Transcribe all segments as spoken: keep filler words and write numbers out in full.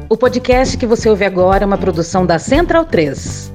O podcast que você ouve agora é uma produção da Central três.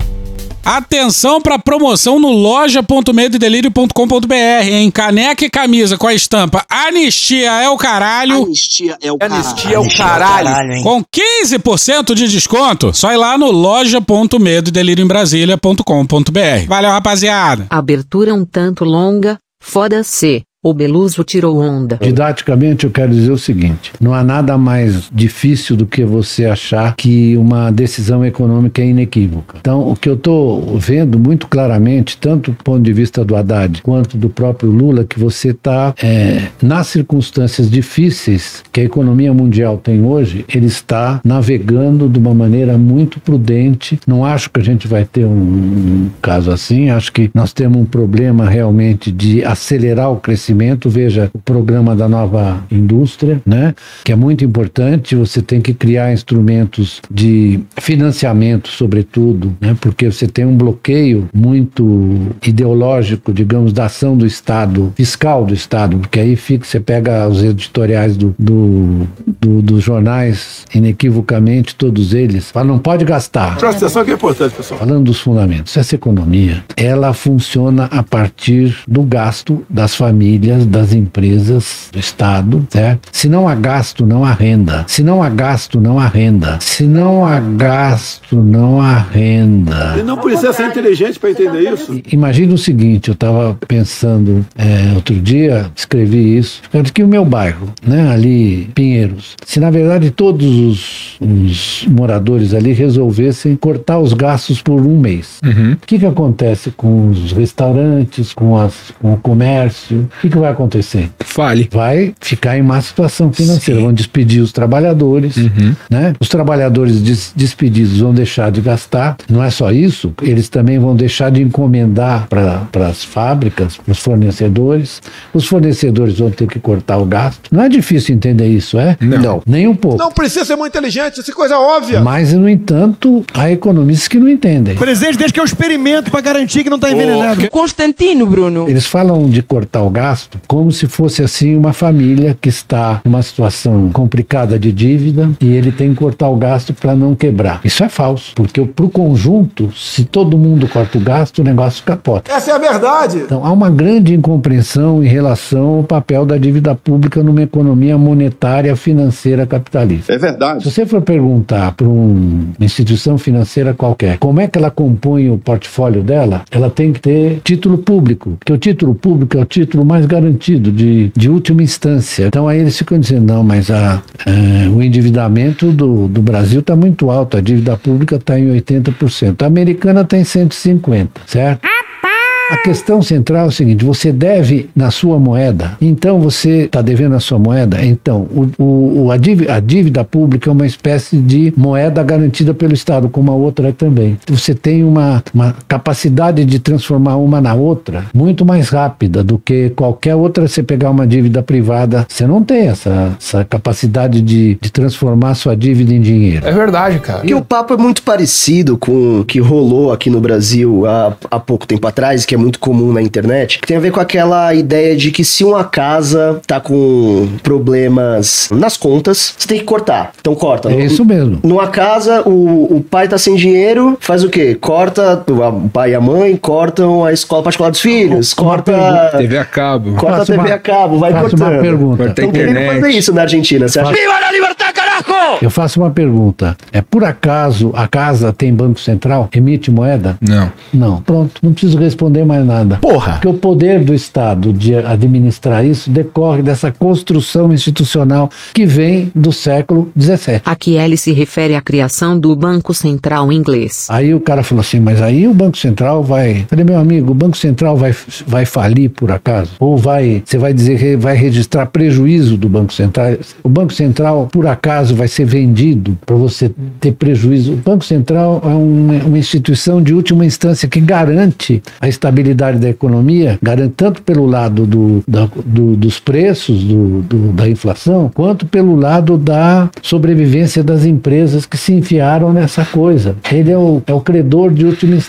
Atenção para promoção no loja ponto medo e delírio ponto com ponto br, hein? Caneca e camisa com a estampa Anistia é o caralho. Anistia é o caralho. Anistia é o caralho. Com quinze por cento de desconto. Só ir lá no loja ponto medo e delírio em brasília ponto com ponto br. Valeu, rapaziada. Abertura um tanto longa, foda-se. O Beluso tirou onda. Didaticamente, eu quero dizer o seguinte: não há nada mais difícil do que você achar que uma decisão econômica é inequívoca. Então, o que eu estou vendo muito claramente, tanto do ponto de vista do Haddad quanto do próprio Lula, que você está, é, nas circunstâncias difíceis que a economia mundial tem hoje, ele está navegando de uma maneira muito prudente. Não acho que a gente vai ter um, um caso assim. Acho que nós temos um problema realmente de acelerar o crescimento. Veja o programa da nova indústria, né? Que é muito importante. Você tem que criar instrumentos de financiamento, sobretudo, né? Porque você tem um bloqueio muito ideológico, digamos, da ação do Estado, fiscal do Estado, porque aí fica, você pega os editoriais do, do, do, dos jornais, inequivocamente, todos eles falam, não pode gastar. Presta atenção que é importante, pessoal. Falando dos fundamentos, essa economia, ela funciona a partir do gasto das famílias, das empresas, do Estado, certo? Se não há gasto, não há renda. Se não há gasto, não há renda. Se não há gasto, não há renda. E não precisa ser inteligente para entender isso. Imagina o seguinte, eu estava pensando é, outro dia, escrevi isso, que o meu bairro, né, ali, Pinheiros, se na verdade todos os, os moradores ali resolvessem cortar os gastos por um mês, uhum. O que que acontece com os restaurantes, com, as, com o comércio? O que que vai acontecer? Fale. Vai ficar em má situação financeira. Sim. Vão despedir os trabalhadores, uhum. né? Os trabalhadores des- despedidos vão deixar de gastar. Não é só isso, eles também vão deixar de encomendar para as fábricas, para os fornecedores. Os fornecedores vão ter que cortar o gasto. Não é difícil entender isso, é? Não. Não. Nem um pouco. Não precisa ser muito inteligente, isso é coisa óbvia. Mas, no entanto, há economistas que não entendem. Presidente, desde que é um experimento para garantir que não está envenenado. Oh. Constantino, Bruno. Eles falam de cortar o gasto como se fosse assim uma família que está numa situação complicada de dívida e ele tem que cortar o gasto para não quebrar. Isso é falso, porque para o conjunto, se todo mundo corta o gasto, o negócio capota. Essa é a verdade. Então há uma grande incompreensão em relação ao papel da dívida pública numa economia monetária financeira capitalista. É verdade. Se você for perguntar para um, uma instituição financeira qualquer como é que ela compõe o portfólio dela, ela tem que ter título público, porque o título público é o título mais garantido, de, de última instância. Então aí eles ficam dizendo, não, mas a, a, o endividamento do, do Brasil está muito alto, a dívida pública está em oitenta por cento, a americana está em cento e cinquenta por cento, certo? A questão central é o seguinte, você deve na sua moeda, então você está devendo a sua moeda, então o, o, a, dívida, a dívida pública é uma espécie de moeda garantida pelo Estado, como a outra é também. Você tem uma, uma capacidade de transformar uma na outra muito mais rápida do que qualquer outra. Você pegar uma dívida privada, você não tem essa, essa capacidade de, de transformar a sua dívida em dinheiro. É verdade, cara. Porque o papo é muito parecido com o que rolou aqui no Brasil há, há pouco tempo atrás, que é muito comum na internet, que tem a ver com aquela ideia de que se uma casa tá com problemas nas contas, você tem que cortar. Então corta. É isso mesmo. Numa casa, o, o pai tá sem dinheiro, faz o quê? Corta, o pai e a mãe cortam a escola particular dos filhos, corta... T V a cabo. Corta a T V uma, a cabo, vai faço cortando. Uma pergunta. Estão querendo fazer isso na Argentina, você acha? Viva la libertad, carajo! Eu faço uma pergunta. É por acaso a casa tem Banco Central? Emite moeda? Não. Não. Pronto. Não preciso responder mais nada. Porra! Porque o poder do Estado de administrar isso decorre dessa construção institucional que vem do século dezessete. Aqui ele se refere à criação do Banco Central inglês. Aí o cara falou assim, mas aí o Banco Central vai... Falei, meu amigo, o Banco Central vai, vai falir por acaso? Ou vai, você vai dizer que vai registrar prejuízo do Banco Central? O Banco Central, por acaso, vai ser vendido para você ter prejuízo? O Banco Central é uma, uma instituição de última instância que garante a estabilidade da economia, garante tanto pelo lado do, da, do, dos preços, do, do, da inflação, quanto pelo lado da sobrevivência das empresas que se enfiaram nessa coisa. Ele é o, é o credor de última instância.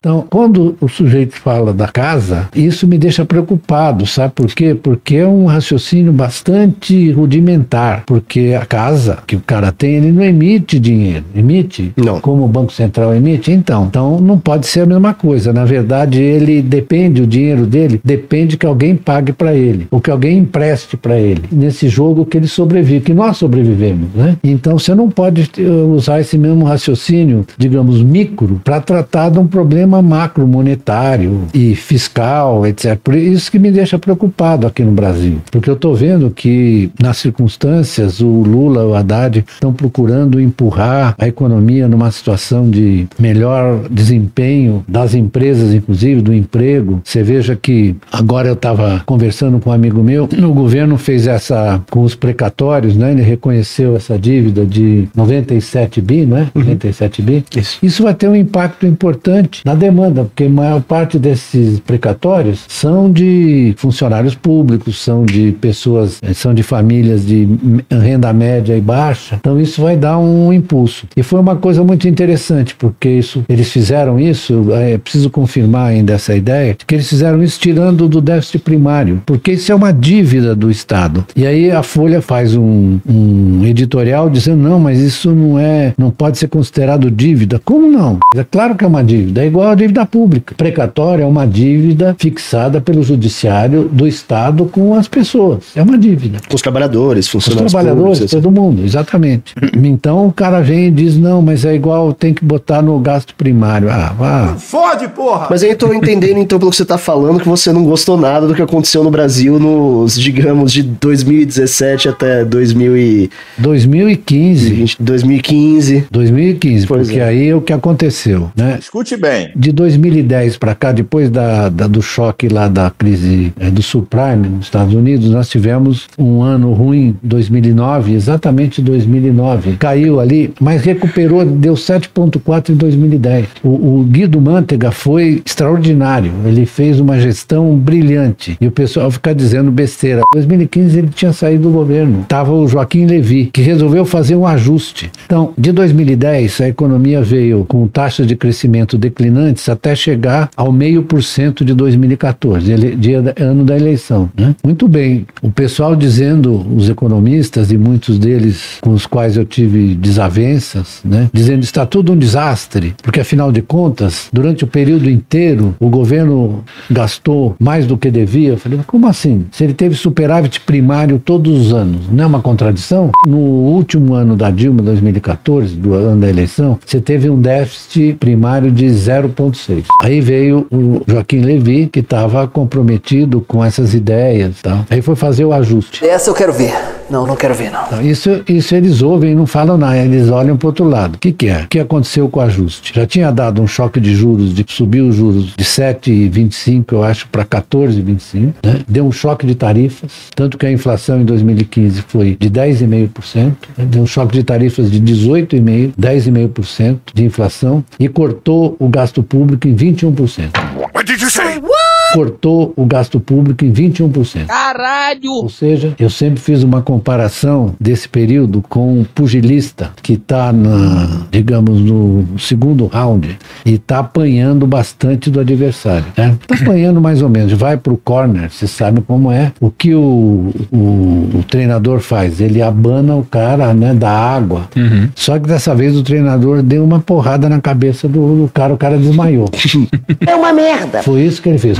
Então, quando o sujeito fala da casa, isso me deixa preocupado, sabe por quê? Porque é um raciocínio bastante rudimentar, porque a casa que o cara tem, ele não emite dinheiro, emite? Não. Como o Banco Central emite? Então, então não pode ser a mesma coisa. Na verdade, ele depende, o dinheiro dele depende que alguém pague para ele, ou que alguém empreste para ele, nesse jogo que ele sobrevive, que nós sobrevivemos, né? Então, você não pode usar esse mesmo raciocínio, digamos, micro, para tratar de um problema macro monetário e fiscal, etcétera. Por isso que me deixa preocupado aqui no Brasil, porque eu estou vendo que, nas circunstâncias, o Lula e o Haddad estão procurando empurrar a economia numa situação de melhor desempenho das empresas, inclusive do emprego. Você veja que agora eu estava conversando com um amigo meu, o governo fez essa com os precatórios, né? Ele reconheceu essa dívida de noventa e sete bi, não é? Uhum. noventa e sete bi. Isso. Isso vai ter um impacto importante na demanda, porque a maior parte desses precatórios são de funcionários públicos, são de pessoas, são de famílias de renda média e baixa. Então isso vai dar um impulso. E foi uma coisa muito interessante, porque isso, eles fizeram isso, é preciso confirmar ainda essa ideia, que eles fizeram isso tirando do déficit primário, porque isso é uma dívida do Estado. E aí a Folha faz um, um editorial dizendo, não, mas isso não é, não pode ser considerado dívida. Como não? É claro que é uma dívida, é igual a dívida pública. Precatório é uma dívida fixada pelo judiciário do Estado com as pessoas. É uma dívida. Com os trabalhadores, funcionários Os trabalhadores, públicos, todo mundo, exatamente. Então o cara vem e diz, não, mas é igual, tem que botar no gasto primário. Ah, vá. Fode, porra! Mas aí eu tô entendendo, então, pelo que você tá falando, que você não gostou nada do que aconteceu no Brasil nos, digamos, de dois mil e dezessete até dois mil e... dois mil e quinze. dois mil e quinze. dois mil e quinze, Pois porque é. aí é o que aconteceu, né? Escute bem. De dois mil e dez para cá, depois da, da- do choque lá da crise eh, do subprime nos Estados Unidos, nós tivemos um ano ruim, dois mil e nove, exatamente dois mil e nove. Caiu ali, mas recuperou, deu sete vírgula quatro em dois mil e dez. O, o Guido Mantega foi extraordinário, ele fez uma gestão brilhante. E o pessoal fica dizendo besteira. Em dois mil e quinze ele tinha saído do governo. Estava o Joaquim Levy, que resolveu fazer um ajuste. Então, de dois mil e dez, a economia veio com taxas de crescimento declinantes até chegar ao meio por cento de dois mil e quatorze, ele, dia da, ano da eleição, né? Muito bem. O pessoal dizendo, os economistas e muitos deles com os quais eu tive desavenças, né? Dizendo está tudo um desastre, porque afinal de contas, durante o período inteiro, o governo gastou mais do que devia. Eu falei, mas como assim? Se ele teve superávit primário todos os anos, não é uma contradição? No último ano da Dilma, dois mil e quatorze, do ano da eleição, você teve um déficit primário de zero vírgula seis. Aí veio o Joaquim Levy, que estava comprometido com essas ideias e tal. Aí foi fazer o ajuste. Essa eu quero ver. Não, não quero ver, não. Então, isso, isso eles ouvem e não falam nada, eles olham para o outro lado. O que, que é? O que aconteceu com o ajuste? Já tinha dado um choque de juros, de subir os juros de sete vírgula vinte e cinco, eu acho, para quatorze vírgula vinte e cinco, né? Deu um choque de tarifas, tanto que a inflação em dois mil e quinze foi de dez vírgula cinco por cento, né? Deu um choque de tarifas de dezoito vírgula cinco por cento, dez vírgula cinco por cento de inflação e cortou o gasto público em vinte e um por cento. What did you say? Cortou o gasto público em vinte e um por cento. Caralho! Ou seja, eu sempre fiz uma comparação desse período com um pugilista que está, digamos, no segundo round e está apanhando bastante do adversário. Está apanhando mais ou menos, vai para o corner, você sabe como é. O que o, o, o treinador faz? Ele abana o cara, né, da água. Uhum. Só que dessa vez o treinador deu uma porrada na cabeça do, do cara, o cara desmaiou. É uma merda! Foi isso que ele fez.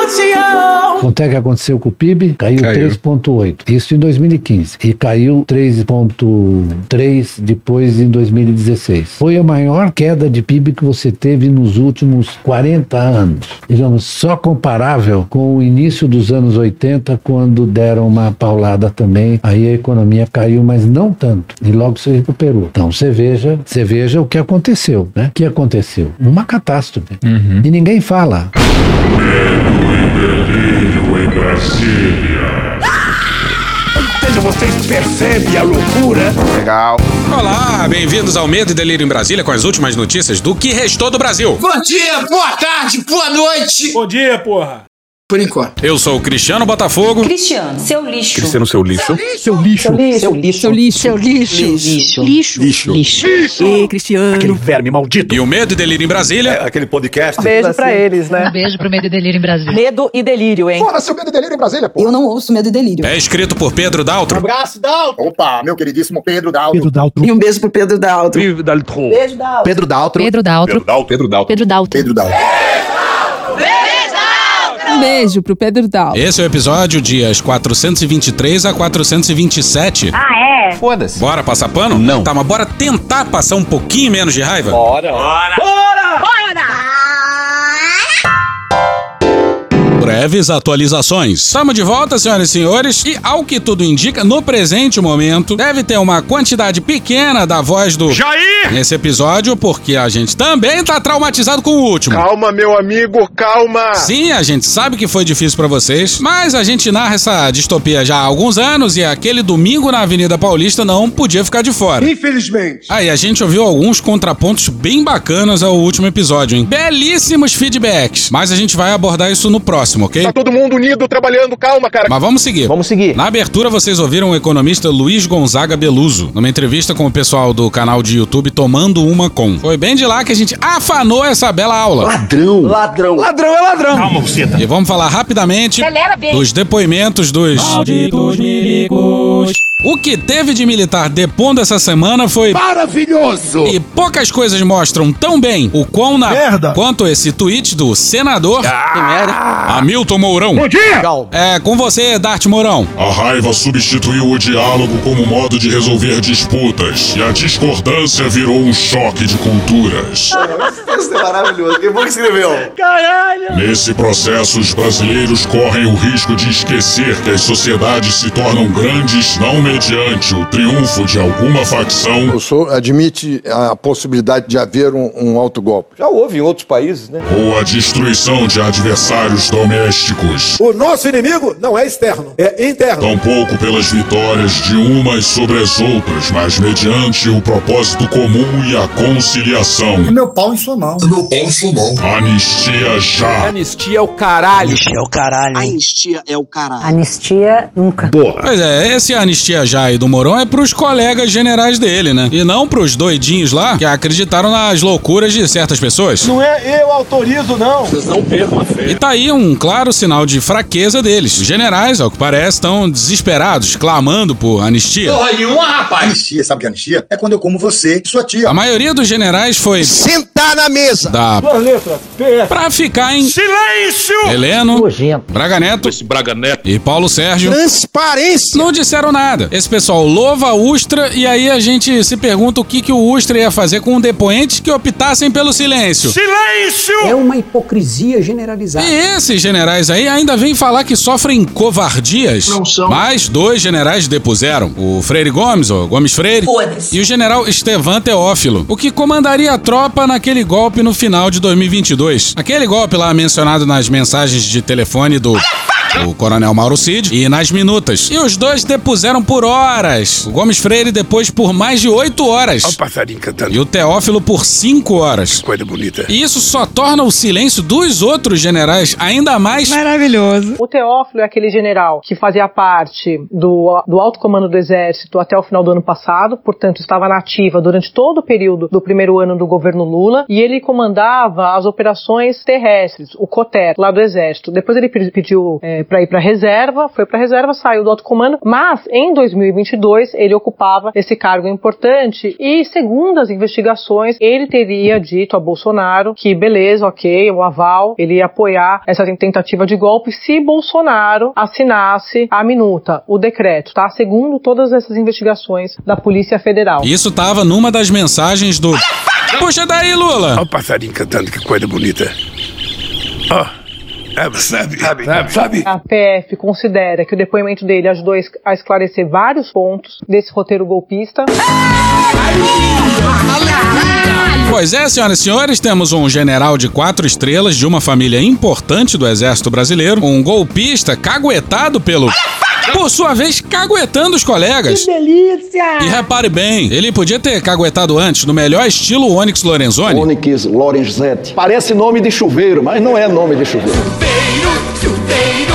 Quanto é que aconteceu com o P I B? Caiu, Caiu. três vírgula oito. Isso em dois mil e quinze. E caiu três vírgula três depois em dois mil e dezesseis. Foi a maior queda de P I B que você teve nos últimos quarenta anos. Digamos, só comparável com o início dos anos oitenta, quando deram uma paulada também. Aí a economia caiu, mas não tanto. E logo se recuperou. Então você veja, você veja o que aconteceu, né? O que aconteceu? Uma catástrofe. Uhum. E ninguém fala. Vocês percebem a loucura? Legal. Olá, bem-vindos ao Medo e Delírio em Brasília com as últimas notícias do que restou do Brasil. Bom dia, boa tarde, boa noite! Bom dia, porra. Por enquanto. Eu sou o Cristiano Botafogo. Cristiano, seu lixo. Cristiano, seu lixo. Seu lixo. Seu lixo. Seu lixo. Seu lixo. Seu lixo. Lixo. Lixo. Lixo. Lixo. E Cristiano. Aquele verme maldito. E o Medo e Delírio em Brasília. É, aquele podcast. Beijo pra eles, né? Um beijo pro Medo e Delírio em Brasília. Medo e delírio, hein? Fora seu Medo e Delírio em Brasília, pô. Eu não ouço Medo e Delírio. É escrito por Pedro Daltro. Um abraço, Daltro. Opa, meu queridíssimo Pedro Daltro. Pedro Daltro. E um beijo pro Pedro Daltro. Pedro Daltro. Beijo, Daltro. Pedro Daltro. Pedro Daltro. Pedro Daltro. Pedro Daltro. Pedro Daltro. Pedro Daltro. Um beijo pro Pedro Daltro. Esse é o episódio dias quatrocentos e vinte e três a quatrocentos e vinte e sete. Ah, é? Foda-se. Bora passar pano? Não. Tá, mas bora tentar passar um pouquinho menos de raiva? Bora. Bora. Breves atualizações. Estamos de volta, senhoras e senhores, e ao que tudo indica, no presente momento, deve ter uma quantidade pequena da voz do Jair! nesse episódio, porque a gente também tá traumatizado com o último. Calma, meu amigo, calma. Sim, a gente sabe que foi difícil pra vocês, mas a gente narra essa distopia já há alguns anos e aquele domingo na Avenida Paulista não podia ficar de fora. Infelizmente. Aí, a gente ouviu alguns contrapontos bem bacanas ao último episódio, hein? Belíssimos feedbacks, mas a gente vai abordar isso no próximo, ok? Tá todo mundo unido, trabalhando, calma, cara. Mas vamos seguir. Vamos seguir. Na abertura, vocês ouviram o economista Luiz Gonzaga Beluso, numa entrevista com o pessoal do canal de YouTube Tomando Uma Com. Foi bem de lá que a gente afanou essa bela aula. Ladrão. Ladrão. Ladrão é ladrão. Calma, buceta. E vamos falar rapidamente dos depoimentos dos malditos milicos. O que teve de militar depondo essa semana foi maravilhoso. E poucas coisas mostram tão bem o quão na merda quanto esse tweet do senador Ah. Hamilton Mourão. Bom dia. É com você, Dart Mourão. A raiva substituiu o diálogo como modo de resolver disputas e a discordância virou um choque de culturas. Isso é maravilhoso. Quem foi que escreveu? Nesse processo, os brasileiros correm o risco de esquecer que as sociedades se tornam grandes não mediante o triunfo de alguma facção. O senhor admite a possibilidade de haver um, um autogolpe? Já houve em outros países, né? Ou a destruição de adversários domésticos. O nosso inimigo não é externo, é interno. Tampouco pelas vitórias de umas sobre as outras, mas mediante o propósito comum e a conciliação. E meu pau em sua mão. Meu pau em sua mão. Anistia já. Anistia é o caralho. Anistia é o caralho. Anistia é o caralho. Anistia nunca. Porra. Pois é, esse anistia já e do Mourão é pros colegas generais dele, né? E não pros doidinhos lá que acreditaram nas loucuras de certas pessoas. Não é eu autorizo, não. Vocês não percam a fé. E tá aí um claro sinal de fraqueza deles. Os generais, ao que parece, estão desesperados, clamando por anistia. Porra nenhuma, rapaz. Anistia, sabe o que é anistia? É quando eu como você e sua tia. A maioria dos generais foi Sentar na mesa. da Duas letras. P F. pra ficar em Silêncio. Heleno, Nojento. Braga Neto Esse Braga Neto. e Paulo Sérgio. Transparência. Não disseram nada. Esse pessoal louva a Ustra e aí a gente se pergunta o que, que o Ustra ia fazer com depoentes que optassem pelo silêncio. Silêncio. É uma hipocrisia generalizada. E esses generais aí ainda vêm falar que sofrem covardias. Não são. Mas dois generais depuseram. O Freire Gomes, o Gomes Freire, Foda-se. e o general Estevan Teófilo, o que comandaria a tropa naquele golpe no final de dois mil e vinte e dois. Aquele golpe lá mencionado nas mensagens de telefone do... o coronel Mauro Cid, e nas minutas. E os dois depuseram por horas. O Gomes Freire depois por mais de oito horas. Olha o passarinho cantando. E o Teófilo por cinco horas. Coisa bonita. E isso só torna o silêncio dos outros generais ainda mais... Maravilhoso. O Teófilo é aquele general que fazia parte do, do alto comando do Exército até o final do ano passado, portanto estava na ativa durante todo o período do primeiro ano do governo Lula, e ele comandava as operações terrestres, o COTER, lá do Exército. Depois ele pediu é, para ir para reserva, foi para reserva, saiu do alto comando, mas em dois mil e vinte e dois ele ocupava esse cargo importante e, segundo as investigações, ele teria dito a Bolsonaro que beleza, ok, o aval, ele ia apoiar essa tentativa de golpe se Bolsonaro assinasse a minuta, o decreto, tá? Segundo todas essas investigações da Polícia Federal. Isso tava numa das mensagens do... Puxa daí, Lula! Olha o passarinho cantando, que coisa bonita. Ó. Oh. É, sabe, sabe, sabe, sabe. A P F considera que o depoimento dele ajudou a esclarecer vários pontos desse roteiro golpista. Pois é, senhoras e senhores, temos um general de quatro estrelas de uma família importante do Exército Brasileiro, um golpista caguetado pelo... por sua vez, caguetando os colegas. Que delícia! E repare bem, ele podia ter caguetado antes, no melhor estilo Onyx Lorenzoni. Onyx Lorenzetti. Parece nome de chuveiro, mas não é nome de chuveiro. Chuveiro, chuveiro.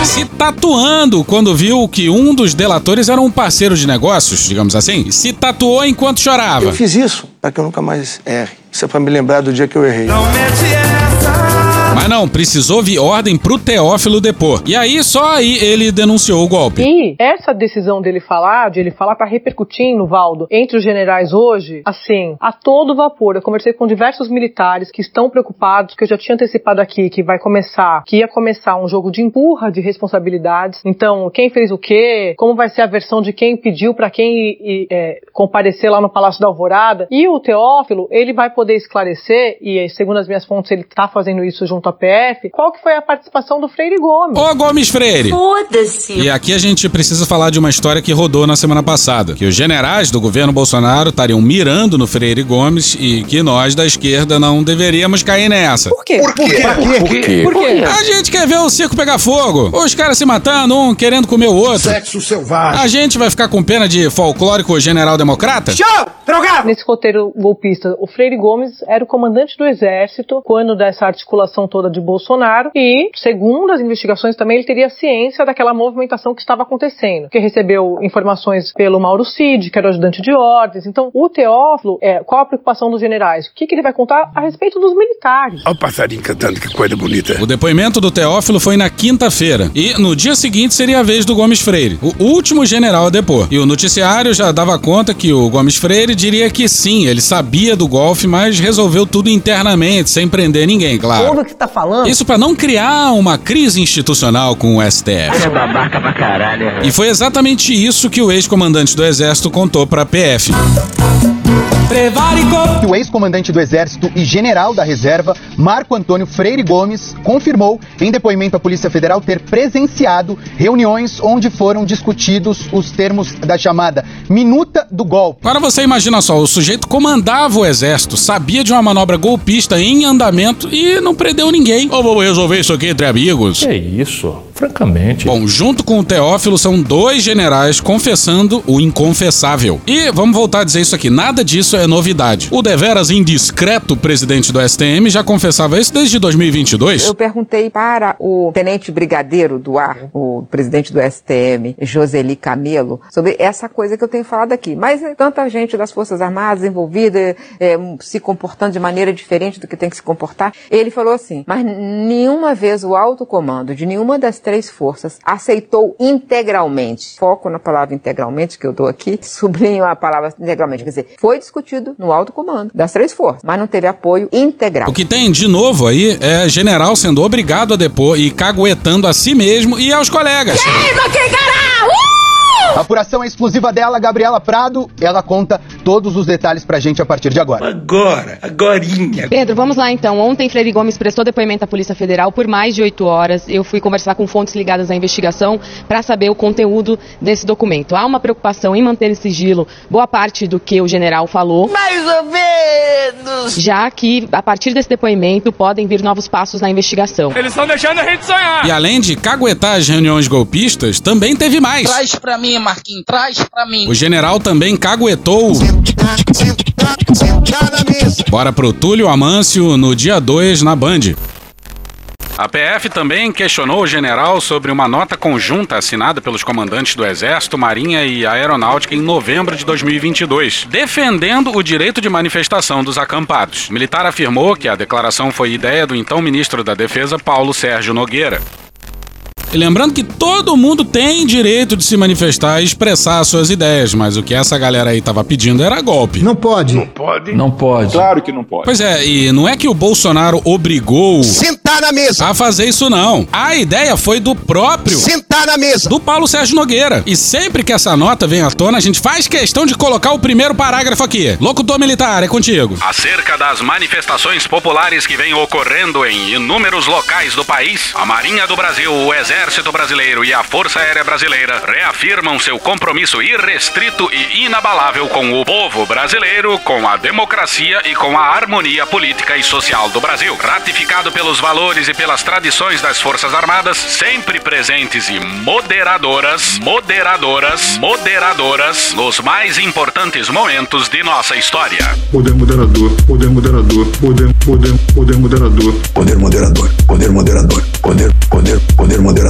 se tatuando quando viu que um dos delatores era um parceiro de negócios, digamos assim, e se tatuou enquanto chorava. Eu fiz isso para que eu nunca mais erre. Isso é para me lembrar do dia que eu errei. Não mete essa. Mas não, precisou vir ordem pro Teófilo depor. E aí, só aí, ele denunciou o golpe. E essa decisão dele falar, de ele falar, tá repercutindo, Valdo, entre os generais hoje, assim, a todo vapor. Eu conversei com diversos militares que estão preocupados, que eu já tinha antecipado aqui, que vai começar, que ia começar um jogo de empurra de responsabilidades. Então, quem fez o quê? Como vai ser a versão de quem pediu pra quem e, é, comparecer lá no Palácio da Alvorada? E o Teófilo, ele vai poder esclarecer, e segundo as minhas fontes, ele tá fazendo isso junto à P F, qual que foi a participação do Freire Gomes. Ô Gomes Freire! Foda-se! E aqui a gente precisa falar de uma história que rodou na semana passada, que os generais do governo Bolsonaro estariam mirando no Freire Gomes e que nós da esquerda não deveríamos cair nessa. Por quê? Por quê? Por quê? Por quê? Por quê? A gente quer ver o circo pegar fogo, os caras se matando, um querendo comer o outro. Sexo selvagem. A gente vai ficar com pena de folclórico general democrata? Show! Drogado! Nesse roteiro golpista, o Freire Gomes era o comandante do exército quando dessa articulação toda de Bolsonaro e, segundo as investigações também, ele teria ciência daquela movimentação que estava acontecendo, que recebeu informações pelo Mauro Cid, que era o ajudante de ordens. Então, o Teófilo, é, qual a preocupação dos generais? O que, que ele vai contar a respeito dos militares? Olha o passarinho cantando, que coisa bonita. O depoimento do Teófilo foi na quinta-feira e no dia seguinte seria a vez do Gomes Freire, o último general a depor. E o noticiário já dava conta que o Gomes Freire diria que sim, ele sabia do golpe, mas resolveu tudo internamente, sem prender ninguém, claro. Tudo que você tá falando. Isso pra não criar uma crise institucional com o S T F. É babaca pra caralho. E foi exatamente isso que o ex-comandante do Exército contou pra P F. Que o ex-comandante do Exército e general da Reserva, Marco Antônio Freire Gomes, confirmou em depoimento à Polícia Federal ter presenciado reuniões onde foram discutidos os termos da chamada minuta do golpe. Para você imagina só, o sujeito comandava o Exército, sabia de uma manobra golpista em andamento e não prendeu ninguém. Ou vamos resolver isso aqui entre amigos? Que isso? Francamente. Bom, junto com o Teófilo são dois generais confessando o inconfessável. E vamos voltar a dizer isso aqui, nada disso é novidade. O deveras indiscreto presidente do S T M já confessava isso desde dois mil e vinte e dois. Eu perguntei para o tenente brigadeiro do ar, o presidente do S T M, Joseli Camelo, sobre essa coisa que eu tenho falado aqui. Mas tanta gente das Forças Armadas envolvida, é, se comportando de maneira diferente do que tem que se comportar. Ele falou assim, mas nenhuma vez o alto comando de nenhuma das três forças aceitou integralmente, foco na palavra integralmente que eu dou aqui, sublinho a palavra integralmente, quer dizer, foi discutido no alto comando das três forças, mas não teve apoio integral. O que tem de novo aí é general sendo obrigado a depor e caguetando a si mesmo e aos colegas. Queima quem caralho! Uh! A apuração é exclusiva dela, Gabriela Prado. Ela conta todos os detalhes pra gente a partir de agora. Agora, agorinha. Pedro, vamos lá então. Ontem, Freire Gomes prestou depoimento à Polícia Federal por mais de oito horas. Eu fui conversar com fontes ligadas à investigação para saber o conteúdo desse documento. Há uma preocupação em manter em sigilo boa parte do que o general falou. Mais ou menos! Já que, a partir desse depoimento, podem vir novos passos na investigação. Eles estão deixando a gente sonhar! E além de caguetar as reuniões golpistas, também teve mais. Traz pra mim, Marquinhos, traz pra mim. O general também caguetou. Bora pro Túlio Amâncio no dia dois na Band. A P F também questionou o general sobre uma nota conjunta assinada pelos comandantes do Exército, Marinha e Aeronáutica em novembro de dois mil e vinte e dois, defendendo o direito de manifestação dos acampados. O militar afirmou que a declaração foi ideia do então ministro da Defesa, Paulo Sérgio Nogueira. E lembrando que todo mundo tem direito de se manifestar e expressar suas ideias, mas o que essa galera aí tava pedindo era golpe. Não pode. Não pode? Não pode. Claro que não pode. Pois é, e não é que o Bolsonaro obrigou sentar na mesa a fazer isso não. A ideia foi do próprio sentar na mesa do Paulo Sérgio Nogueira. E sempre que essa nota vem à tona, a gente faz questão de colocar o primeiro parágrafo aqui. Locutor militar, é contigo. Acerca das manifestações populares que vêm ocorrendo em inúmeros locais do país, a Marinha do Brasil, o Exército Exército Brasileiro e a Força Aérea Brasileira reafirmam seu compromisso irrestrito e inabalável com o povo brasileiro, com a democracia e com a harmonia política e social do Brasil. Ratificado pelos valores e pelas tradições das Forças Armadas, sempre presentes e moderadoras, moderadoras, moderadoras, nos mais importantes momentos de nossa história. Poder moderador, poder moderador, poder, poder, poder moderador, poder moderador, poder moderador, poder, poder, poder moderador.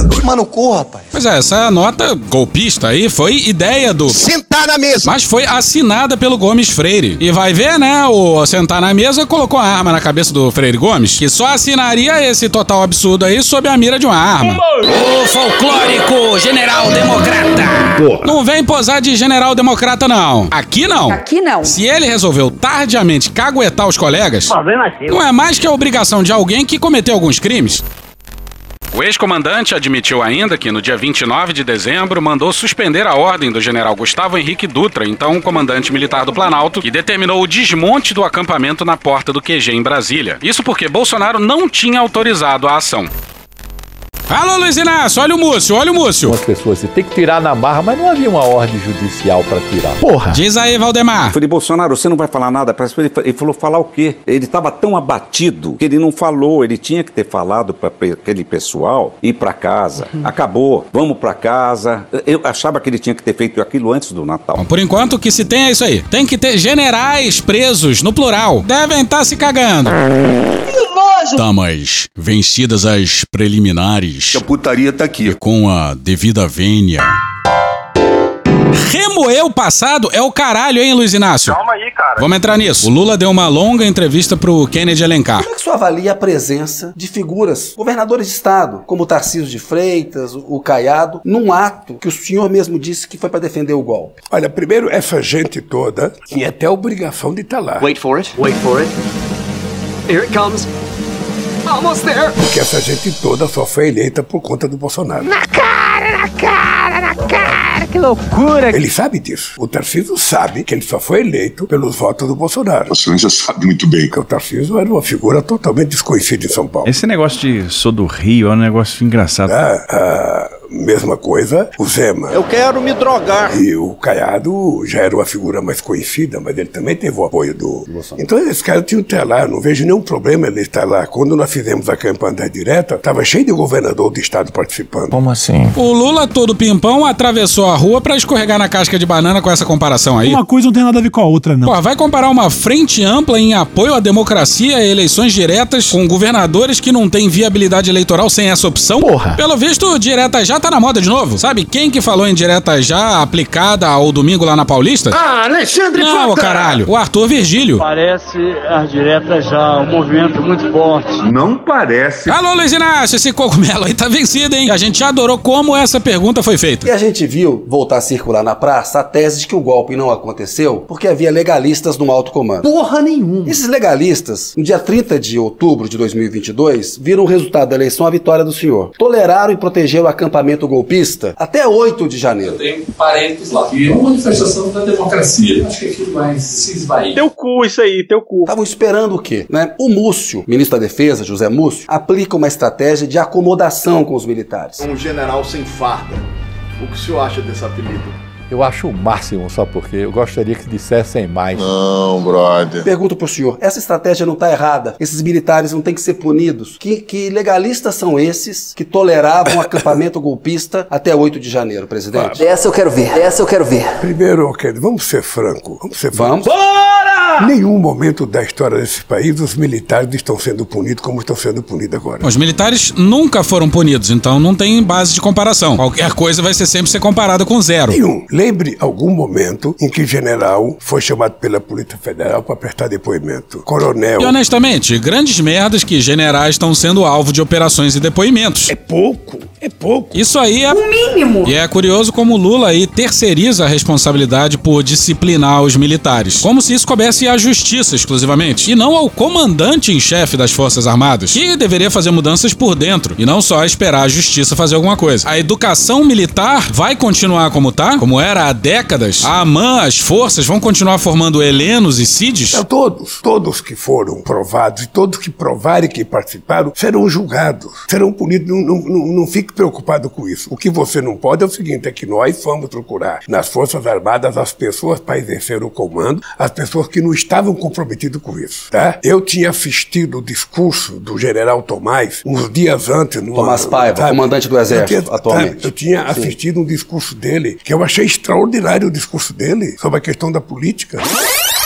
noite. Mano, corra, rapaz. Pois é, essa nota golpista aí foi ideia do... Sentar na mesa. Mas foi assinada pelo Gomes Freire. E vai ver, né, o sentar na mesa colocou a arma na cabeça do Freire Gomes, que só assinaria esse total absurdo aí sob a mira de uma arma. O folclórico general democrata. Porra. Não vem posar de general democrata, não. Aqui não. Aqui não. Se ele resolveu tardiamente caguetar os colegas, não é mais que a obrigação de alguém que cometeu alguns crimes. O ex-comandante admitiu ainda que no dia vinte e nove de dezembro mandou suspender a ordem do general Gustavo Henrique Dutra, então comandante militar do Planalto, que determinou o desmonte do acampamento na porta do Q G em Brasília. Isso porque Bolsonaro não tinha autorizado a ação. Alô, Luiz Inácio, olha o Múcio, olha o Múcio. Algumas pessoas, você tem que tirar na barra, mas não havia uma ordem judicial pra tirar. Porra. Diz aí, Valdemar. Eu falei, Bolsonaro, você não vai falar nada? Ele falou, falar o quê? Ele estava tão abatido que ele não falou. Ele tinha que ter falado para aquele pessoal ir pra casa. Uhum. Acabou, vamos pra casa. Eu achava que ele tinha que ter feito aquilo antes do Natal. Bom, por enquanto, o que se tem é isso aí. Tem que ter generais presos, no plural. Devem estar se cagando. Tá, mas vencidas as preliminares... A putaria tá aqui. E com a devida vênia... Remoer o passado é o caralho, hein, Luiz Inácio? Calma aí, cara. Vamos entrar nisso. O Lula deu uma longa entrevista pro Kennedy Alencar. Como é que o senhor avalia a presença de figuras, governadores de estado, como o Tarcísio de Freitas, o Caiado, num ato que o senhor mesmo disse que foi para defender o golpe? Olha, primeiro, essa gente toda tinha até a obrigação de estar lá. Wait for it, wait for it. Here it comes. Almost there. Porque essa gente toda só foi eleita por conta do Bolsonaro. Na cara, na cara, na cara, que loucura. Ele sabe disso. O Tarcísio sabe que ele só foi eleito pelos votos do Bolsonaro. O senhor já sabe muito bem. Porque o Tarcísio era uma figura totalmente desconhecida em São Paulo. Esse negócio de sou do Rio é um negócio engraçado. Ah, ah, mesma coisa, o Zema. Eu quero me drogar. E o Caiado já era uma figura mais conhecida, mas ele também teve o apoio do Bolsonaro. Então esse cara tinha que estar lá. Eu não vejo nenhum problema ele estar lá. Quando nós fizemos a campanha direta, estava cheio de governador do estado participando. Como assim? O Lula, todo pimpão, atravessou a rua pra escorregar na casca de banana com essa comparação aí. Uma coisa não tem nada a ver com a outra, não. Pô, vai comparar uma frente ampla em apoio à democracia e eleições diretas com governadores que não têm viabilidade eleitoral sem essa opção? Porra. Pelo visto, direta já tá na moda de novo. Sabe quem que falou em direta já aplicada ao domingo lá na Paulista? Ah, Alexandre Não, Frota. caralho. O Arthur Virgílio. Parece as diretas já um movimento muito forte. Não parece. Alô, Luiz Inácio, esse cogumelo aí tá vencido, hein? A gente já adorou como essa pergunta foi feita. E a gente viu voltar a circular na praça a tese de que o golpe não aconteceu porque havia legalistas no alto comando. Porra nenhuma! Esses legalistas, no dia trinta de outubro de dois mil e vinte e dois, viram o resultado da eleição a vitória do senhor. Toleraram e protegeram o acampamento golpista até oito de janeiro. Eu tenho parentes lá. E é uma manifestação da democracia. Acho que aquilo vai se esvair. Teu cu, isso aí, teu cu. Estavam esperando o quê? Né? O Múcio, ministro da Defesa, José Múcio, aplica uma estratégia de acomodação com os militares. Um general sem farda. O que o senhor acha desse apelido? Eu acho o máximo, só porque eu gostaria que dissessem mais. Não, brother. Pergunto pro senhor, essa estratégia não tá errada? Esses militares não têm que ser punidos? Que, que legalistas são esses que toleravam o acampamento golpista até oito de janeiro, presidente? Ah, essa eu quero ver, essa eu quero ver. Primeiro, okay, vamos ser franco. Vamos ser Vamos. franco. Em nenhum momento da história desse país os militares estão sendo punidos como estão sendo punidos agora. Os militares nunca foram punidos, então não tem base de comparação. Qualquer coisa vai ser sempre ser comparada com zero. Nenhum. Lembre algum momento em que general foi chamado pela Polícia Federal para prestar depoimento. Coronel. E honestamente, grandes merdas que generais estão sendo alvo de operações e depoimentos. É pouco, é pouco. Isso aí é... O mínimo. E é curioso como o Lula aí terceiriza a responsabilidade por disciplinar os militares. Como se isso coubesse à justiça exclusivamente. E não ao comandante em chefe das Forças Armadas, que deveria fazer mudanças por dentro. E não só esperar a justiça fazer alguma coisa. A educação militar vai continuar como tá? Como era há décadas? A AMAN, as forças, vão continuar formando helenos e cides? Não, todos, todos que foram provados e todos que provarem que participaram serão julgados, serão punidos. Não, não, não, não fique preocupado com isso. O que você não pode é o seguinte, é que nós fomos procurar nas Forças Armadas as pessoas para exercer o comando, as pessoas que não estavam comprometidas com isso, tá? Eu tinha assistido o discurso do general Tomás uns dias antes. No Tomás ano, Paiva, sabe? Comandante do Exército, eu tinha, atualmente. Eu tinha Sim. assistido um discurso dele, que eu achei extraordinário o discurso dele, sobre a questão da política.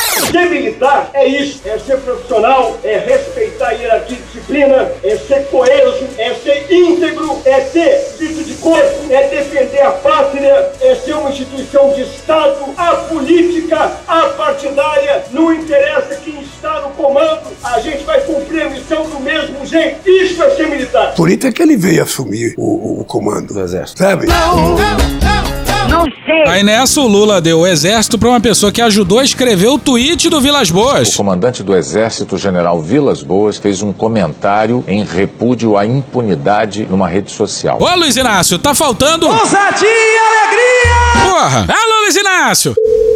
Ser militar é isso, é ser profissional, é respeitar a hierarquia e disciplina, é ser coeso, é ser íntegro, é ter dito de corpo, é defender a pátria, é ser uma instituição de Estado, a política, a partidária, não interessa quem está no comando, a gente vai cumprir a missão do mesmo jeito. Isso é ser militar. Por isso é que ele veio assumir o, o comando do exército, sabe? Não, não sei. Aí nessa o Lula deu o exército pra uma pessoa que ajudou a escrever o tweet do Vilas Boas. O comandante do exército, general Vilas Boas, fez um comentário em repúdio à impunidade numa rede social. Ô Luiz Inácio, tá faltando... Ousadia e alegria! Porra! Alô, Luiz Inácio!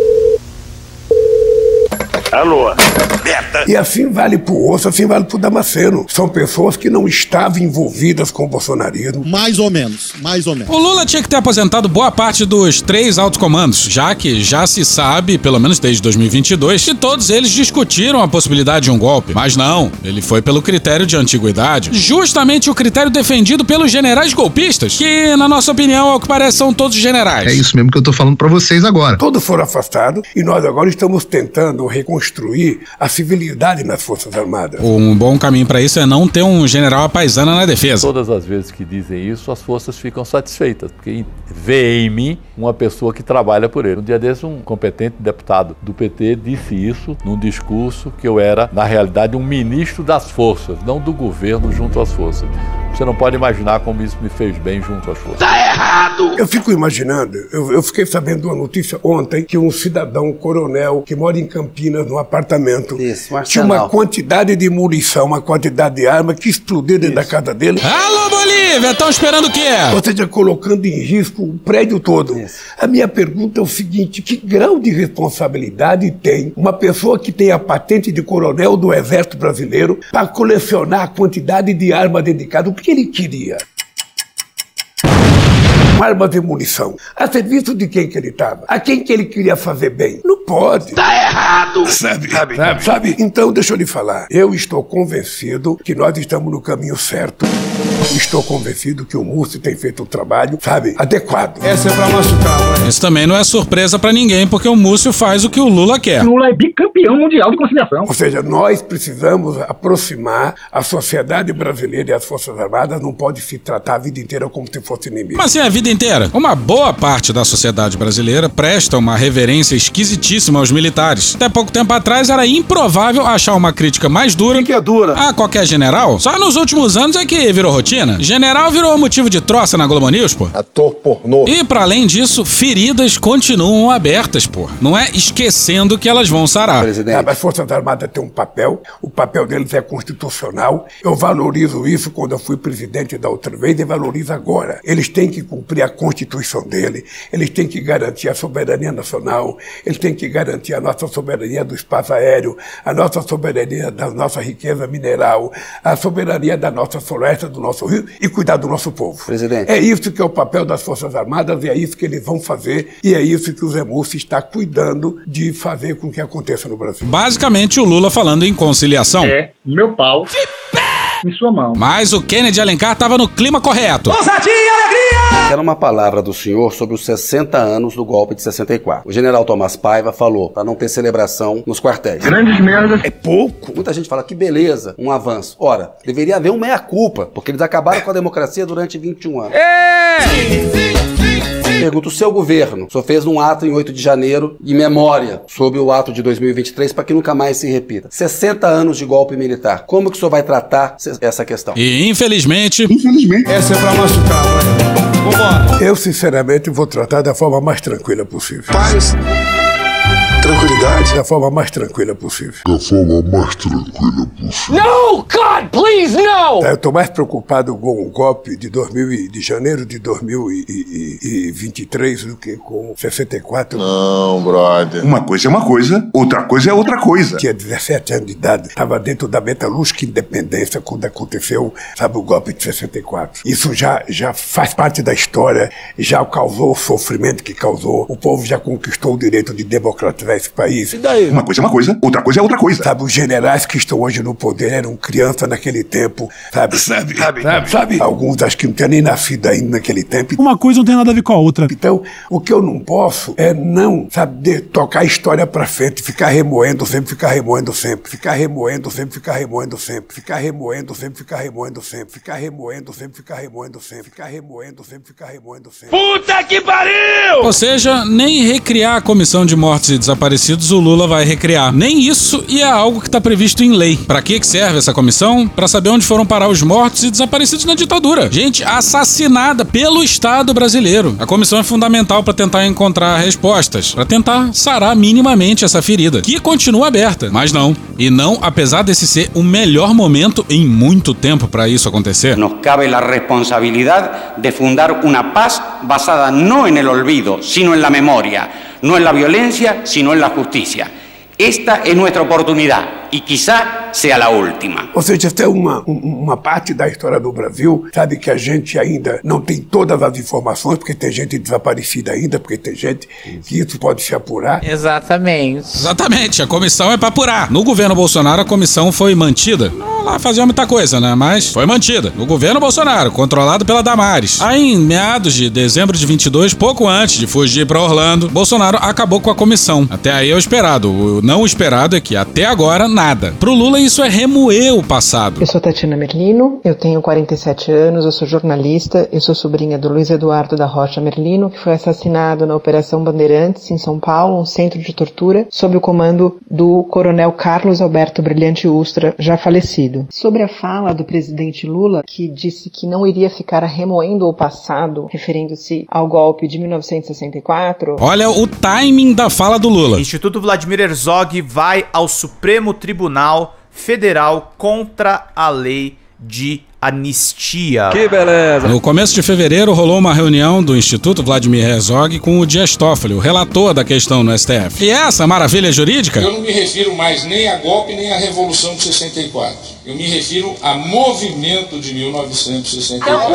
Alô? E assim vale pro Osso, assim vale pro Damasceno. São pessoas que não estavam envolvidas com o bolsonarismo. Mais ou menos, mais ou menos. O Lula tinha que ter aposentado boa parte dos três altos comandos, já que já se sabe, pelo menos desde dois mil e vinte e dois, que todos eles discutiram a possibilidade de um golpe. Mas não, ele foi pelo critério de antiguidade. Justamente o critério defendido pelos generais golpistas, que, na nossa opinião, ao que parece, são todos generais. É isso mesmo que eu tô falando pra vocês agora. Todos foram afastados e nós agora estamos tentando reconstruir a civilidade nas Forças Armadas. Um bom caminho para isso é não ter um general apaisana na defesa. Todas as vezes que dizem isso, as forças ficam satisfeitas, porque vê em mim uma pessoa que trabalha por ele. Um dia desses, um competente deputado do P T disse isso num discurso que eu era, na realidade, um ministro das forças, não do governo junto às forças. Você não pode imaginar como isso me fez bem junto às forças. Tá errado! Eu fico imaginando, eu, eu fiquei sabendo de uma notícia ontem que um cidadão, um coronel, que mora em Campinas, num apartamento, isso, tinha uma quantidade de munição, uma quantidade de arma que explodiu dentro isso. da casa dele. Alô, Bolívia, estão esperando o quê? Ou seja, colocando em risco o prédio todo. Isso. A minha pergunta é o seguinte, que grau de responsabilidade tem uma pessoa que tem a patente de coronel do Exército Brasileiro para colecionar a quantidade de arma dedicada? O que ele queria? Armas de munição. A serviço de quem que ele estava? A quem que ele queria fazer bem? Não pode. Tá errado! Sabe, sabe, sabe, sabe? Então, deixa eu lhe falar. Eu estou convencido que nós estamos no caminho certo. Estou convencido que o Múcio tem feito um trabalho, sabe, adequado. Essa é pra machucar, né? Isso também não é surpresa pra ninguém, porque o Múcio faz o que o Lula quer. Lula é bicampeão mundial de conciliação. Ou seja, nós precisamos aproximar a sociedade brasileira e as Forças Armadas. Não pode se tratar a vida inteira como se fosse inimigo. Mas sim, a vida inteira. Uma boa parte da sociedade brasileira presta uma reverência esquisitíssima aos militares. Até pouco tempo atrás era improvável achar uma crítica mais dura, que que é dura? a qualquer general. Só nos últimos anos é que virou rotina. General virou motivo de troça na Globo News, pô. Ator pornô. E pra além disso, feridas continuam abertas, pô. Não é esquecendo que elas vão sarar. Presidente. As Forças Armadas têm um papel, o papel deles é constitucional. Eu valorizo isso quando eu fui presidente da outra vez e valorizo agora. Eles têm que cumprir a Constituição dele, eles têm que garantir a soberania nacional, eles têm que garantir a nossa soberania do espaço aéreo, a nossa soberania da nossa riqueza mineral, a soberania da nossa floresta, do nosso rio e cuidar do nosso povo. Presidente. É isso que é o papel das Forças Armadas e é isso que eles vão fazer e é isso que o Zé Múcio está cuidando de fazer com que aconteça no Brasil. Basicamente o Lula falando em conciliação. É, meu pau em sua mão. Mas o Kennedy Alencar estava no clima correto. Ousadia e alegria! Quero uma palavra do senhor sobre os sessenta anos do golpe de sessenta e quatro. O general Tomás Paiva falou para não ter celebração nos quartéis. Grandes merdas. É pouco. Muita gente fala que beleza, um avanço. Ora, deveria haver um meia-culpa, porque eles acabaram com a democracia durante vinte e um anos. É! Sim, sim, sim, sim. Pergunta, o seu governo só fez um ato em oito de janeiro de memória sobre o ato de dois mil e vinte e três para que nunca mais se repita. sessenta anos de golpe militar. Como que o senhor vai tratar essa questão? E infelizmente... Infelizmente. Essa é pra machucar, né? Vambora. Eu, sinceramente, vou tratar da forma mais tranquila possível. Paz. Tranquilidade. Da forma mais tranquila possível. Da forma mais tranquila possível. No, God, please, no! Eu estou mais preocupado com o golpe de, dois mil, de janeiro de dois mil e vinte e três do que com sessenta e quatro. Não, brother. Uma coisa é uma coisa, outra coisa é outra coisa. Tinha dezessete anos de idade, estava dentro da metalúrgica independência quando aconteceu, sabe, o golpe de sessenta e quatro. Isso já, já faz parte da história, já causou o sofrimento que causou. O povo já conquistou o direito de democratizar governar esse país. E daí? Uma coisa é uma coisa, outra coisa é outra coisa. Sabe, os generais que estão hoje no poder eram crianças naquele tempo, sabe? Sabe, sabe, sabe. sabe? Alguns acho que não tinham nem nascido ainda naquele tempo. Uma coisa não tem nada a ver com a outra. Então, o que eu não posso é não, sabe, de, tocar a história pra frente, ficar remoendo sempre, ficar remoendo sempre, ficar remoendo sempre, ficar remoendo sempre, ficar remoendo sempre, ficar remoendo sempre, ficar remoendo sempre, ficar remoendo sempre, ficar remoendo sempre, ficar remoendo sempre. Puta que pariu! Ou seja, nem recriar a comissão de mortos e desaparecidos o Lula vai recriar. Nem isso, e é algo que está previsto em lei. Pra que que serve essa comissão? Pra saber onde foram parar os mortos e desaparecidos na ditadura. Gente assassinada pelo Estado brasileiro. A comissão é fundamental para tentar encontrar respostas, para tentar sarar minimamente essa ferida, que continua aberta. Mas não. E não, apesar desse ser o melhor momento em muito tempo para isso acontecer. Nos cabe la responsabilidad de fundar una paz basada no en el olvido, sino en la memoria, no en la violencia, sino en la justicia. Esta es nuestra oportunidad e quizá seja a última. Ou seja, essa é uma, uma parte da história do Brasil, sabe, que a gente ainda não tem todas as informações, porque tem gente desaparecida ainda, porque tem gente que isso pode se apurar. Exatamente. Exatamente, a comissão é para apurar. No governo Bolsonaro, a comissão foi mantida. Não lá fazia muita coisa, né? Mas foi mantida. No governo Bolsonaro, controlado pela Damares. Aí, em meados de dezembro de vinte e dois, pouco antes de fugir para Orlando, Bolsonaro acabou com a comissão. Até aí é o esperado. O não esperado é que, até agora, nada. Pro Lula, isso é remoer o passado. Eu sou Tatiana Merlino, eu tenho quarenta e sete anos, eu sou jornalista, eu sou sobrinha do Luiz Eduardo da Rocha Merlino, que foi assassinado na Operação Bandeirantes, em São Paulo, um centro de tortura, sob o comando do coronel Carlos Alberto Brilhante Ustra, já falecido. Sobre a fala do presidente Lula, que disse que não iria ficar remoendo o passado, referindo-se ao golpe de mil novecentos e sessenta e quatro... Olha o timing da fala do Lula. Instituto Vladimir Herzog vai ao Supremo Tribunal Federal contra a lei de anistia. Que beleza! No começo de fevereiro rolou uma reunião do Instituto Vladimir Herzog com o Dias Toffoli, o relator da questão no S T F. E essa maravilha jurídica? Eu não me refiro mais nem a golpe nem à Revolução de sessenta e quatro. Eu me refiro a movimento de mil novecentos e sessenta e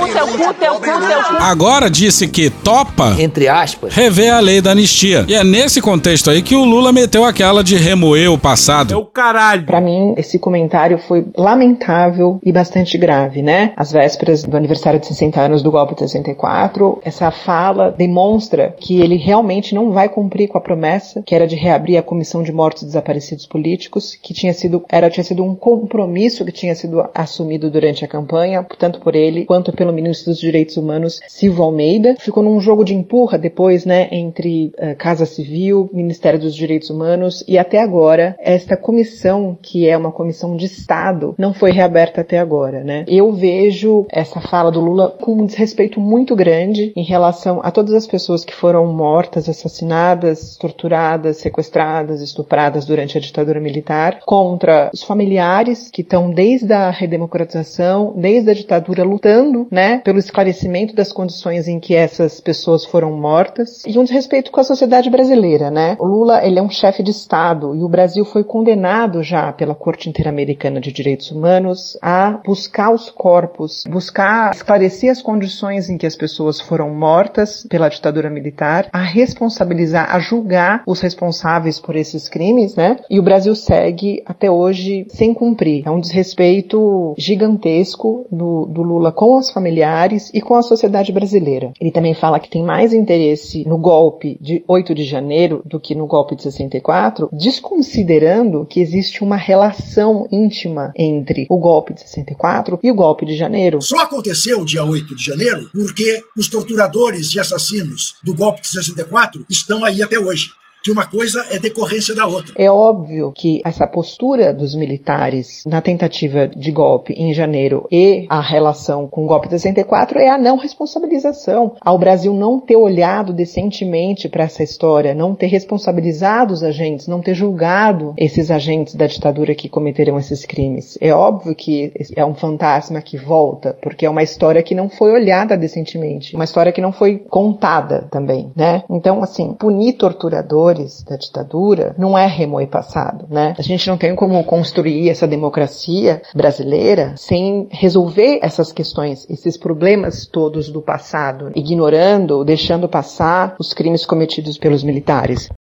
quatro. Agora disse que topa, entre aspas, rever a lei da anistia. E é nesse contexto aí que o Lula meteu aquela de remoer o passado. É o caralho! Pra mim, esse comentário foi lamentável e bastante grave, né? Às vésperas do aniversário de sessenta anos do golpe de sessenta e quatro, essa fala demonstra que ele realmente não vai cumprir com a promessa, que era de reabrir a Comissão de Mortos e Desaparecidos Políticos, que tinha sido, era, tinha sido um compromisso que tinha sido assumido durante a campanha, tanto por ele quanto pelo ministro dos Direitos Humanos, Silvio Almeida. Ficou num jogo de empurra depois, né, entre uh, Casa Civil, Ministério dos Direitos Humanos, e até agora, esta comissão, que é uma comissão de Estado, não foi reaberta até agora, né? Eu vejo essa fala do Lula com um desrespeito muito grande em relação a todas as pessoas que foram mortas, assassinadas, torturadas, sequestradas, estupradas durante a ditadura militar, contra os familiares que estão desde a redemocratização, desde a ditadura, lutando, né, pelo esclarecimento das condições em que essas pessoas foram mortas, e um desrespeito com a sociedade brasileira, né? O Lula, ele é um chefe de Estado, e o Brasil foi condenado já pela Corte Interamericana de Direitos Humanos a buscar os corpos, buscar esclarecer as condições em que as pessoas foram mortas pela ditadura militar, a responsabilizar, a julgar os responsáveis por esses crimes, né? E o Brasil segue até hoje sem cumprir. É um desrespeito gigantesco do, do Lula com os familiares e com a sociedade brasileira. Ele também fala que tem mais interesse no golpe de oito de janeiro do que no golpe de sessenta e quatro, desconsiderando que existe uma relação íntima entre o golpe de sessenta e quatro e o golpe de janeiro. Só aconteceu o dia oito de janeiro porque os torturadores e assassinos do golpe de sessenta e quatro estão aí até hoje. Que uma coisa é decorrência da outra. É óbvio que essa postura dos militares na tentativa de golpe em janeiro e a relação com o golpe de sessenta e quatro é a não responsabilização. Ao Brasil não ter olhado decentemente para essa história, não ter responsabilizado os agentes, não ter julgado esses agentes da ditadura que cometeram esses crimes. É óbvio que é um fantasma que volta, porque é uma história que não foi olhada decentemente, uma história que não foi contada também, né? Então, assim, punir torturadores da ditadura não é remoer passado, né? A gente não tem como construir essa democracia brasileira sem resolver essas questões, esses problemas todos do passado, ignorando ou deixando passar os crimes cometidos pelos militares.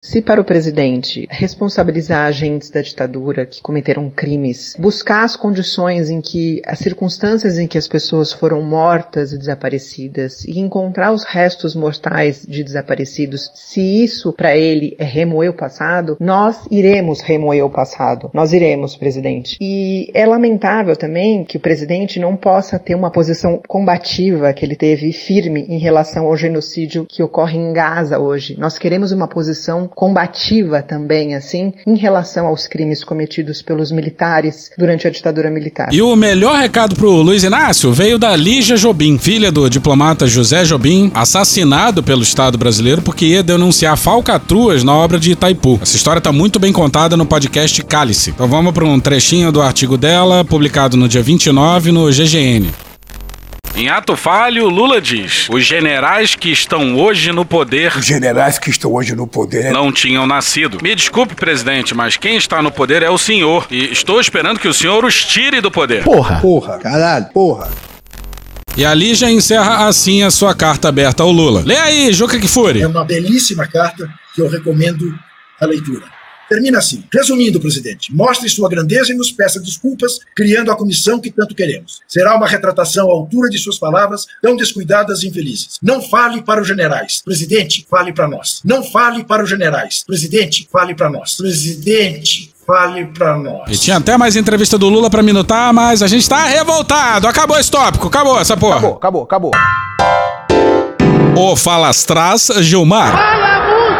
Se para o presidente responsabilizar agentes da ditadura que cometeram crimes, buscar as condições em que, as circunstâncias em que as pessoas foram mortas e desaparecidas e encontrar os restos mortais de desaparecidos, se isso para ele é remoer o passado, nós iremos remoer o passado. Nós iremos, presidente. E é lamentável também que o presidente não possa ter uma posição combativa que ele teve firme em relação ao genocídio que ocorre em Gaza hoje. Nós queremos uma posição combativa também, assim, em relação aos crimes cometidos pelos militares durante a ditadura militar. E o melhor recado pro Luiz Inácio veio da Lígia Jobim, filha do diplomata José Jobim, assassinado pelo Estado brasileiro porque ia denunciar falcatruas na obra de Itaipu. Essa história tá muito bem contada no podcast Cálice. Então vamos para um trechinho do artigo dela, publicado no dia vinte e nove no G G N. Em ato falho, Lula diz: os generais que estão hoje no poder... Os generais que estão hoje no poder... não tinham nascido. Me desculpe, presidente, mas quem está no poder é o senhor. E estou esperando que o senhor os tire do poder. Porra! Porra! Caralho! Porra! E a Lígia encerra assim a sua carta aberta ao Lula. Lê aí, Juca Kfouri. É uma belíssima carta que eu recomendo a leitura. Termina assim. Resumindo, presidente, mostre sua grandeza e nos peça desculpas, criando a comissão que tanto queremos. Será uma retratação à altura de suas palavras, tão descuidadas e infelizes. Não fale para os generais. Presidente, fale para nós. Não fale para os generais. Presidente, fale para nós. Presidente, fale pra nós. E tinha até mais entrevista do Lula pra minutar, mas a gente tá revoltado. Acabou esse tópico, acabou essa porra. Acabou, acabou, acabou. O falastraz Gilmar. Fala muito,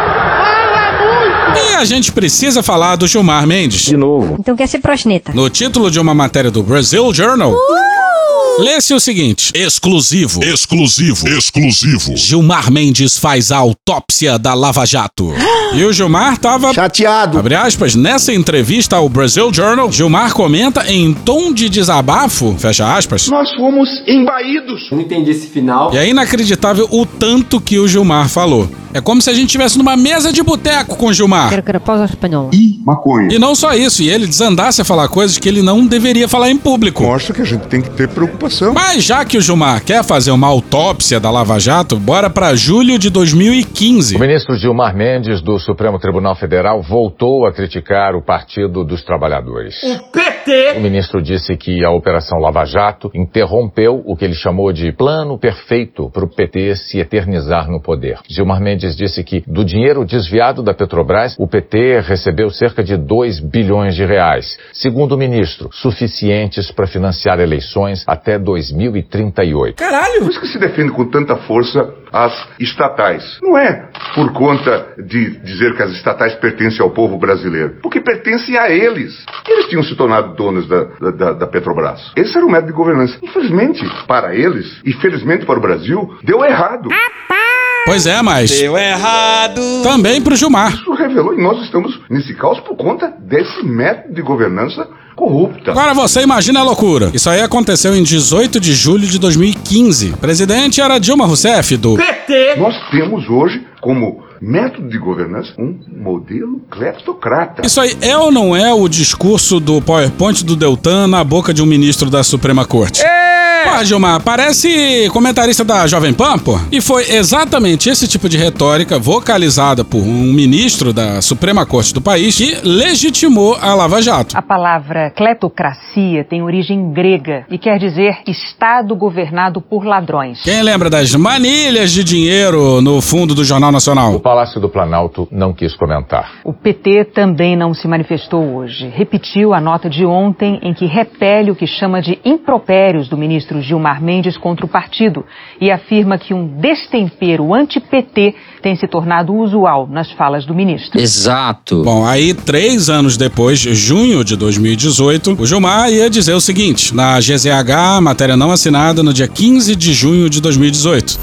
fala muito. E a gente precisa falar do Gilmar Mendes. De novo. Então quer ser prosneta. No título de uma matéria do Brazil Journal... Uh! Lê-se o seguinte: exclusivo, exclusivo, exclusivo. Gilmar Mendes faz a autópsia da Lava Jato. E o Gilmar tava chateado. Abre aspas, nessa entrevista ao Brazil Journal, Gilmar comenta em tom de desabafo, fecha aspas. Nós fomos embaídos. Eu não entendi esse final. E é inacreditável o tanto que o Gilmar falou. É como se a gente estivesse numa mesa de boteco com o Gilmar. Quero que era pausa espanhol. E maconha. E não só isso, e ele desandasse a falar coisas que ele não deveria falar em público. Mostra que a gente tem que ter preocupação. Mas já que o Gilmar quer fazer uma autópsia da Lava Jato, bora pra julho de dois mil e quinze. O ministro Gilmar Mendes, do Supremo Tribunal Federal, voltou a criticar o Partido dos Trabalhadores. O P T! O ministro disse que a Operação Lava Jato interrompeu o que ele chamou de plano perfeito para o P T se eternizar no poder. Gilmar Mendes disse que do dinheiro desviado da Petrobras, o P T recebeu cerca de dois bilhões de reais. Segundo o ministro, suficientes para financiar eleições até dois mil e trinta e oito. Caralho! Por isso que se defende com tanta força as estatais. Não é por conta de dizer que as estatais pertencem ao povo brasileiro, porque pertencem a eles. Eles tinham se tornado donos da, da, da Petrobras. Esse era o método de governança. Infelizmente, para eles, e felizmente para o Brasil, deu errado. Pois é, mas... Deu errado. Também pro Gilmar. Isso revelou, e nós estamos nesse caos por conta desse método de governança corrupta. Agora você imagina a loucura. Isso aí aconteceu em dezoito de julho de dois mil e quinze. O presidente era Dilma Rousseff, do P T. Nós temos hoje, como método de governança, um modelo cleptocrata. Isso aí é ou não é o discurso do PowerPoint do Deltan na boca de um ministro da Suprema Corte? É! Pô, Gilmar, parece comentarista da Jovem Pan, pô. E foi exatamente esse tipo de retórica vocalizada por um ministro da Suprema Corte do país que legitimou a Lava Jato. A palavra cleptocracia tem origem grega e quer dizer Estado governado por ladrões. Quem lembra das manilhas de dinheiro no fundo do Jornal Nacional? O Palácio do Planalto não quis comentar. O P T também não se manifestou hoje. Repetiu a nota de ontem em que repele o que chama de impropérios do ministro Gilmar Mendes contra o partido e afirma que um destempero anti-P T tem se tornado usual nas falas do ministro. Exato. Bom, aí três anos depois, junho de dois mil e dezoito, o Gilmar ia dizer o seguinte, na G Z H, matéria não assinada no dia quinze de junho de dois mil e dezoito.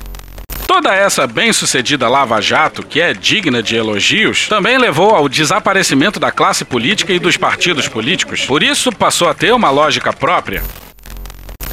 Toda essa bem-sucedida Lava Jato, que é digna de elogios, também levou ao desaparecimento da classe política e dos partidos políticos. Por isso, passou a ter uma lógica própria.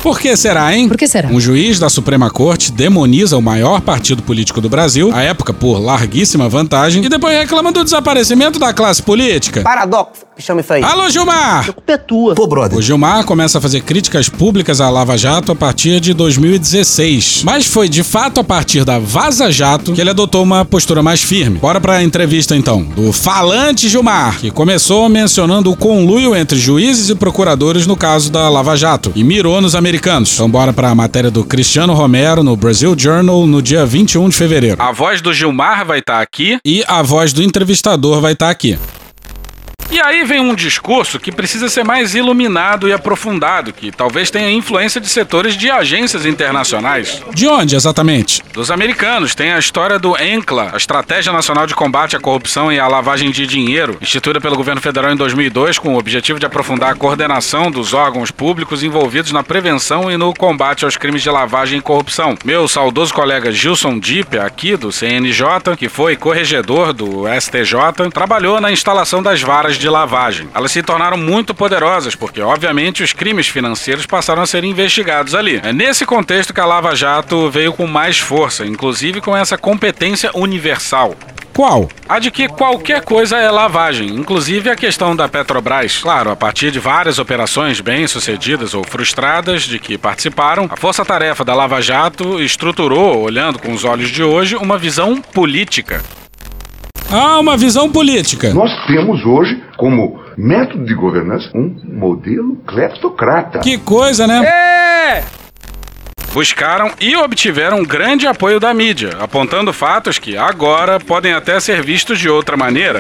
Por que será, hein? Por que será? Um juiz da Suprema Corte demoniza o maior partido político do Brasil, à época por larguíssima vantagem, e depois reclama do desaparecimento da classe política. Paradoxo, que chama isso aí. Alô, Gilmar! A culpa é tua. Pô, brother. O Gilmar começa a fazer críticas públicas à Lava Jato a partir de dois mil e dezesseis. Mas foi de fato a partir da Vaza Jato que ele adotou uma postura mais firme. Bora pra entrevista então, do falante Gilmar, que começou mencionando o conluio entre juízes e procuradores no caso da Lava Jato e mirou nos americanos. Então bora pra matéria do Cristiano Romero no Brazil Journal no dia vinte e um de fevereiro. A voz do Gilmar vai estar aqui e a voz do entrevistador vai estar aqui. E aí vem um discurso que precisa ser mais iluminado e aprofundado, que talvez tenha influência de setores de agências internacionais. De onde, exatamente? Dos americanos. Tem a história do ENCLA, a Estratégia Nacional de Combate à Corrupção e à Lavagem de Dinheiro, instituída pelo governo federal em dois mil e dois, com o objetivo de aprofundar a coordenação dos órgãos públicos envolvidos na prevenção e no combate aos crimes de lavagem e corrupção. Meu saudoso colega Gilson Dipp, aqui do C N J, que foi corregedor do S T J, trabalhou na instalação das varas de lavagem. Elas se tornaram muito poderosas porque, obviamente, os crimes financeiros passaram a ser investigados ali. É nesse contexto que a Lava Jato veio com mais força, inclusive com essa competência universal. Qual? A de que qualquer coisa é lavagem, inclusive a questão da Petrobras. Claro, a partir de várias operações bem-sucedidas ou frustradas de que participaram, a força-tarefa da Lava Jato estruturou, olhando com os olhos de hoje, uma visão política. Ah, uma visão política. Nós temos hoje, como método de governança, um modelo cleptocrata. Que coisa, né? É! Buscaram e obtiveram grande apoio da mídia, apontando fatos que agora podem até ser vistos de outra maneira.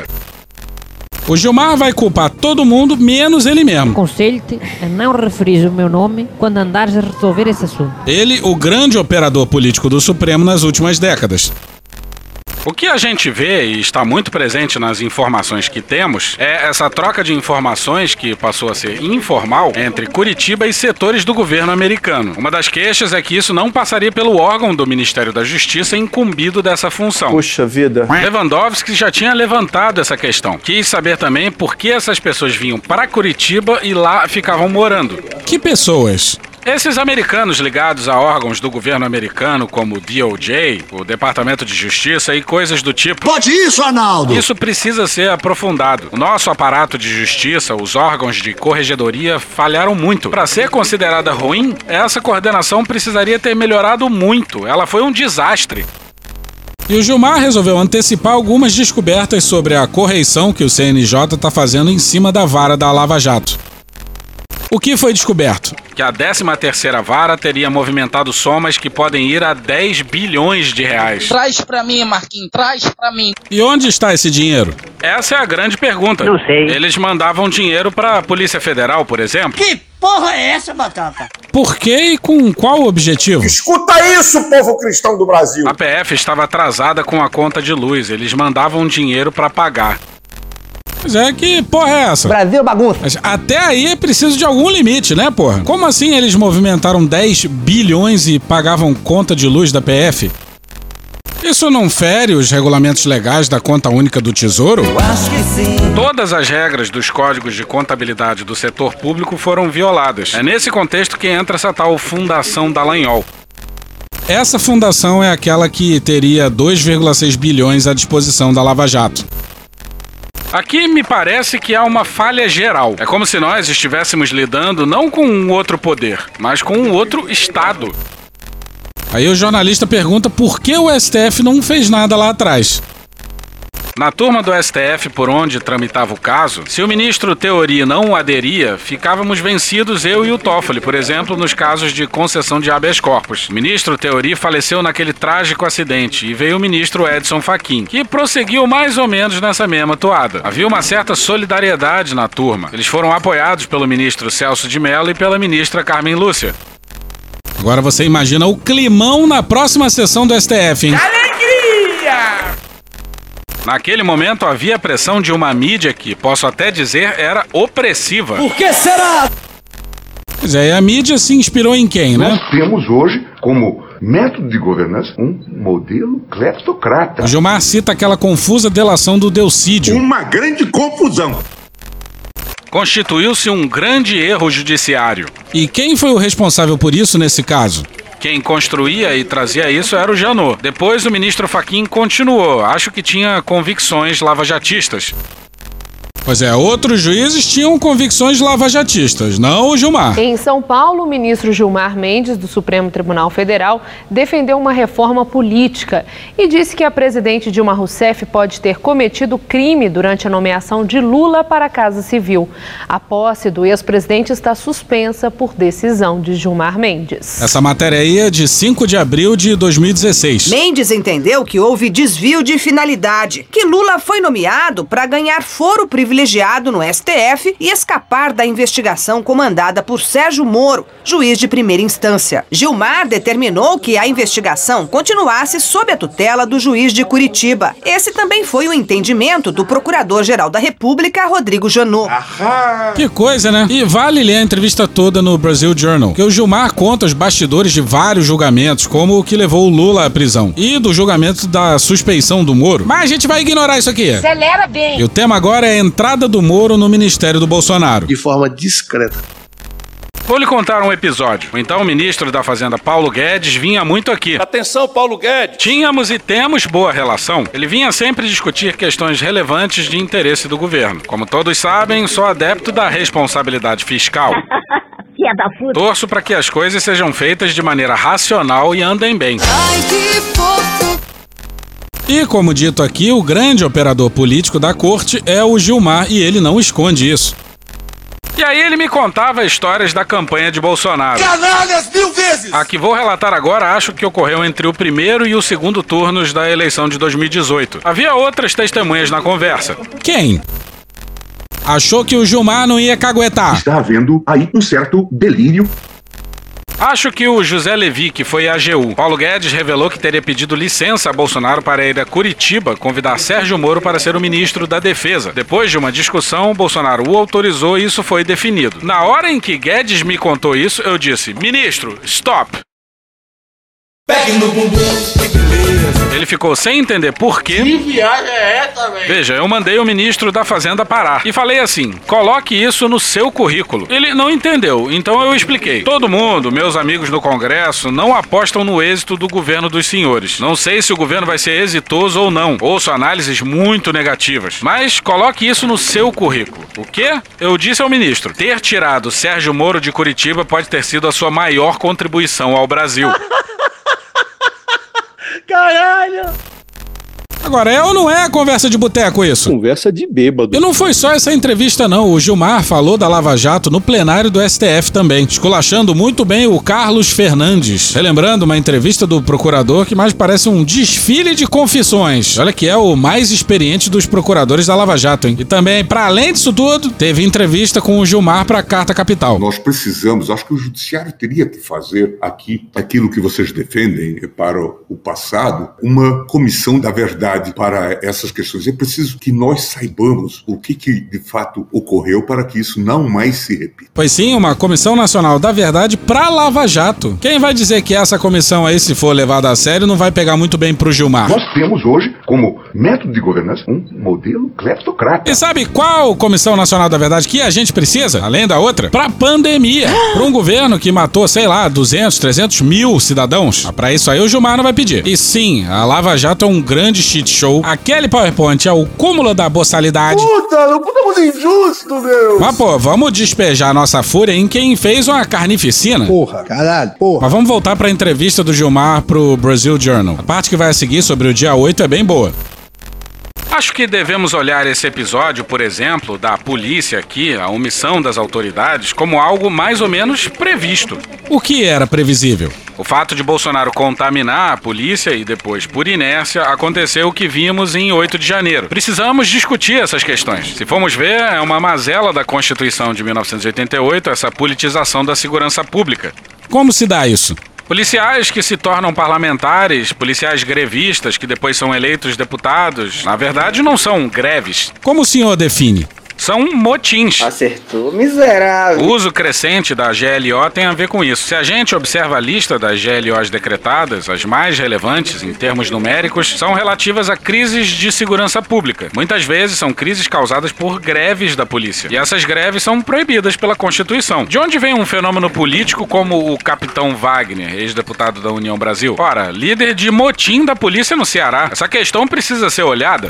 O Gilmar vai culpar todo mundo, menos ele mesmo. Aconselho-te a não referir o meu nome quando andares a resolver esse assunto. Ele, o grande operador político do Supremo nas últimas décadas. O que a gente vê e está muito presente nas informações que temos é essa troca de informações que passou a ser informal entre Curitiba e setores do governo americano. Uma das queixas é que isso não passaria pelo órgão do Ministério da Justiça incumbido dessa função. Puxa vida. Lewandowski já tinha levantado essa questão. Quis saber também por que essas pessoas vinham para Curitiba e lá ficavam morando. Que pessoas? Esses americanos ligados a órgãos do governo americano, como o D O J, o Departamento de Justiça e coisas do tipo. Pode isso, Arnaldo! Isso precisa ser aprofundado. O nosso aparato de justiça, os órgãos de corregedoria, falharam muito. Para ser considerada ruim, essa coordenação precisaria ter melhorado muito. Ela foi um desastre. E o Gilmar resolveu antecipar algumas descobertas sobre a correição que o C N J está fazendo em cima da vara da Lava Jato. O que foi descoberto? Que a décima terceira vara teria movimentado somas que podem ir a dez bilhões de reais. Traz pra mim, Marquinhos, traz pra mim. E onde está esse dinheiro? Essa é a grande pergunta. Não sei. Eles mandavam dinheiro pra Polícia Federal, por exemplo. Que porra é essa, Batata? Por quê e com qual objetivo? Escuta isso, povo cristão do Brasil! A P F estava atrasada com a conta de luz. Eles mandavam dinheiro pra pagar. Mas é que porra é essa? Brasil bagunça. Mas até aí é preciso de algum limite, né, porra? Como assim eles movimentaram dez bilhões e pagavam conta de luz da P F? Isso não fere os regulamentos legais da conta única do Tesouro? Eu acho que sim. Todas as regras dos códigos de contabilidade do setor público foram violadas. É nesse contexto que entra essa tal Fundação Dallagnol. Essa fundação é aquela que teria dois vírgula seis bilhões à disposição da Lava Jato. Aqui me parece que há uma falha geral. É como se nós estivéssemos lidando não com um outro poder, mas com um outro Estado. Aí o jornalista pergunta por que o S T F não fez nada lá atrás. Na turma do S T F por onde tramitava o caso, se o ministro Teori não aderia, ficávamos vencidos eu e o Toffoli, por exemplo, nos casos de concessão de habeas corpus. O ministro Teori faleceu naquele trágico acidente e veio o ministro Edson Fachin, que prosseguiu mais ou menos nessa mesma toada. Havia uma certa solidariedade na turma. Eles foram apoiados pelo ministro Celso de Mello e pela ministra Carmen Lúcia. Agora você imagina o climão na próxima sessão do S T F, hein? Alegria! Naquele momento havia a pressão de uma mídia que, posso até dizer, era opressiva. Por que será? Pois é, e a mídia se inspirou em quem, né? Nós temos hoje, como método de governança, um modelo cleptocrata. O Gilmar cita aquela confusa delação do Delcídio. Uma grande confusão. Constituiu-se um grande erro judiciário. E quem foi o responsável por isso nesse caso? Quem construía e trazia isso era o Janot. Depois o ministro Fachin continuou. Acho que tinha convicções lavajatistas. Pois é, outros juízes tinham convicções lavajatistas, não o Gilmar. Em São Paulo, o ministro Gilmar Mendes, do Supremo Tribunal Federal, defendeu uma reforma política e disse que a presidente Dilma Rousseff pode ter cometido crime durante a nomeação de Lula para a Casa Civil. A posse do ex-presidente está suspensa por decisão de Gilmar Mendes. Essa matéria aí é de cinco de abril de dois mil e dezesseis. Mendes entendeu que houve desvio de finalidade, que Lula foi nomeado para ganhar foro privilegiado privilegiado no S T F e escapar da investigação comandada por Sérgio Moro, juiz de primeira instância. Gilmar determinou que a investigação continuasse sob a tutela do juiz de Curitiba. Esse também foi o entendimento do Procurador-Geral da República, Rodrigo Janot. Que coisa, né? E vale ler a entrevista toda no Brasil Journal, que o Gilmar conta os bastidores de vários julgamentos, como o que levou o Lula à prisão, e do julgamento da suspeição do Moro. Mas a gente vai ignorar isso aqui. Acelera bem. E o tema agora é a entrada do Moro no Ministério do Bolsonaro. De forma discreta. Vou lhe contar um episódio. Então o ministro da Fazenda, Paulo Guedes, vinha muito aqui. Atenção, Paulo Guedes! Tínhamos e temos boa relação. Ele vinha sempre discutir questões relevantes de interesse do governo. Como todos sabem, sou adepto da responsabilidade fiscal. Torço para que as coisas sejam feitas de maneira racional e andem bem. Ai, que fofo! E, como dito aqui, o grande operador político da corte é o Gilmar e ele não esconde isso. E aí ele me contava histórias da campanha de Bolsonaro. Canalhas mil vezes! A que vou relatar agora acho que ocorreu entre o primeiro e o segundo turnos da eleição de dois mil e dezoito. Havia outras testemunhas na conversa. Quem? Achou que o Gilmar não ia caguetar. Está havendo aí um certo delírio. Acho que o José Levi, que foi à A G U. Paulo Guedes revelou que teria pedido licença a Bolsonaro para ir a Curitiba convidar Sérgio Moro para ser o ministro da Defesa. Depois de uma discussão, Bolsonaro o autorizou e isso foi definido. Na hora em que Guedes me contou isso, eu disse: ministro, stop! Pegue no bumbum, que beleza. Ele ficou sem entender por quê. Que viagem é essa, velho? Veja, eu mandei o ministro da Fazenda parar. E falei assim: coloque isso no seu currículo. Ele não entendeu, então eu expliquei. Todo mundo, meus amigos no Congresso, não apostam no êxito do governo dos senhores. Não sei se o governo vai ser exitoso ou não. Ouço análises muito negativas. Mas coloque isso no seu currículo. O quê? Eu disse ao ministro: ter tirado Sérgio Moro de Curitiba pode ter sido a sua maior contribuição ao Brasil. Caralho! Agora, é ou não é a conversa de boteco isso? Conversa de bêbado. E não foi só essa entrevista não, o Gilmar falou da Lava Jato no plenário do S T F também, esculachando muito bem o Carlos Fernandes, relembrando uma entrevista do procurador que mais parece um desfile de confissões. Olha que é o mais experiente dos procuradores da Lava Jato, hein? E também, para além disso tudo, teve entrevista com o Gilmar para a Carta Capital. Nós precisamos, acho que o judiciário teria que fazer aqui aquilo que vocês defendem para o passado, uma comissão da verdade para essas questões. É preciso que nós saibamos o que, que de fato ocorreu para que isso não mais se repita. Pois sim, uma Comissão Nacional da Verdade para Lava Jato. Quem vai dizer que essa comissão aí, se for levada a sério, não vai pegar muito bem pro Gilmar? Nós temos hoje, como método de governança, um modelo cleptocrata. E sabe qual Comissão Nacional da Verdade que a gente precisa, além da outra? Pra pandemia. Pra um governo que matou, sei lá, duzentos, trezentos mil cidadãos. Mas pra isso aí o Gilmar não vai pedir. E sim, a Lava Jato é um grande shit show. Aquele PowerPoint é o cúmulo da boçalidade. Puta, não puta muito injusto, meu. Mas, pô, vamos despejar nossa fúria em quem fez uma carnificina. Porra, caralho, porra. Mas vamos voltar pra entrevista do Gilmar pro Brasil Journal. A parte que vai a seguir sobre o dia oito é bem boa. Acho que devemos olhar esse episódio, por exemplo, da polícia aqui, a omissão das autoridades, como algo mais ou menos previsto. O que era previsível? O fato de Bolsonaro contaminar a polícia e depois, por inércia, aconteceu o que vimos em oito de janeiro. Precisamos discutir essas questões. Se formos ver, é uma mazela da Constituição de mil novecentos e oitenta e oito, essa politização da segurança pública. Como se dá isso? Policiais que se tornam parlamentares, policiais grevistas que depois são eleitos deputados, na verdade não são greves. Como o senhor define? São motins. Acertou, miserável. O uso crescente da G L O tem a ver com isso. Se a gente observa a lista das G L Os decretadas, as mais relevantes em termos numéricos são relativas a crises de segurança pública. Muitas vezes são crises causadas por greves da polícia. E essas greves são proibidas pela Constituição. De onde vem um fenômeno político como o Capitão Wagner, ex-deputado da União Brasil? Ora, líder de motim da polícia no Ceará. Essa questão precisa ser olhada.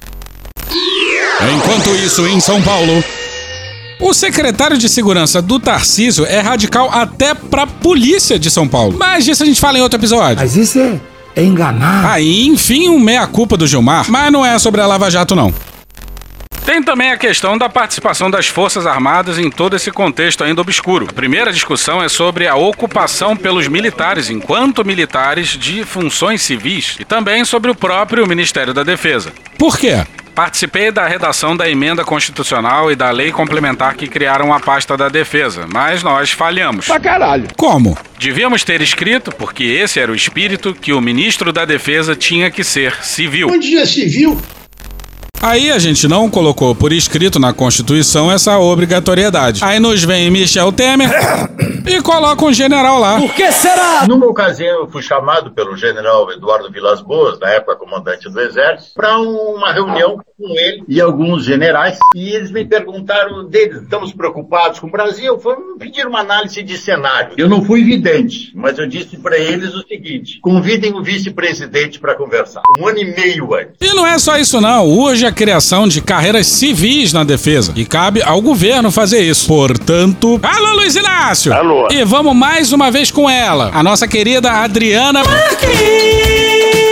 Enquanto isso, em São Paulo, o secretário de segurança do Tarcísio é radical até pra polícia de São Paulo. Mas disso a gente fala em outro episódio. Mas isso é, é enganar. Aí, enfim, um meia-culpa do Gilmar, mas não é sobre a Lava Jato, não. Tem também a questão da participação das Forças Armadas em todo esse contexto ainda obscuro. A primeira discussão é sobre a ocupação pelos militares, enquanto militares, de funções civis, e também sobre o próprio Ministério da Defesa. Por quê? Participei da redação da emenda constitucional e da lei complementar que criaram a pasta da defesa, mas nós falhamos. Pra caralho. Como? Devíamos ter escrito, porque esse era o espírito, que o ministro da Defesa tinha que ser civil. Onde é civil? Aí a gente não colocou por escrito na Constituição essa obrigatoriedade. Aí nos vem Michel Temer e coloca um general lá. Por que será? Numa ocasião eu fui chamado pelo general Eduardo Vilas Boas, na época comandante do Exército, para uma reunião com ele e alguns generais. E eles me perguntaram deles, estamos preocupados com o Brasil? Foi me pedir uma análise de cenário. Eu não fui vidente, mas eu disse para eles o seguinte: convidem o vice-presidente para conversar. Um ano e meio antes. E não é só isso não, urge a criação de carreiras civis na defesa. E cabe ao governo fazer isso. Portanto... Alô, Luiz Inácio! Alô! E vamos mais uma vez com ela, a nossa querida Adriana Marques,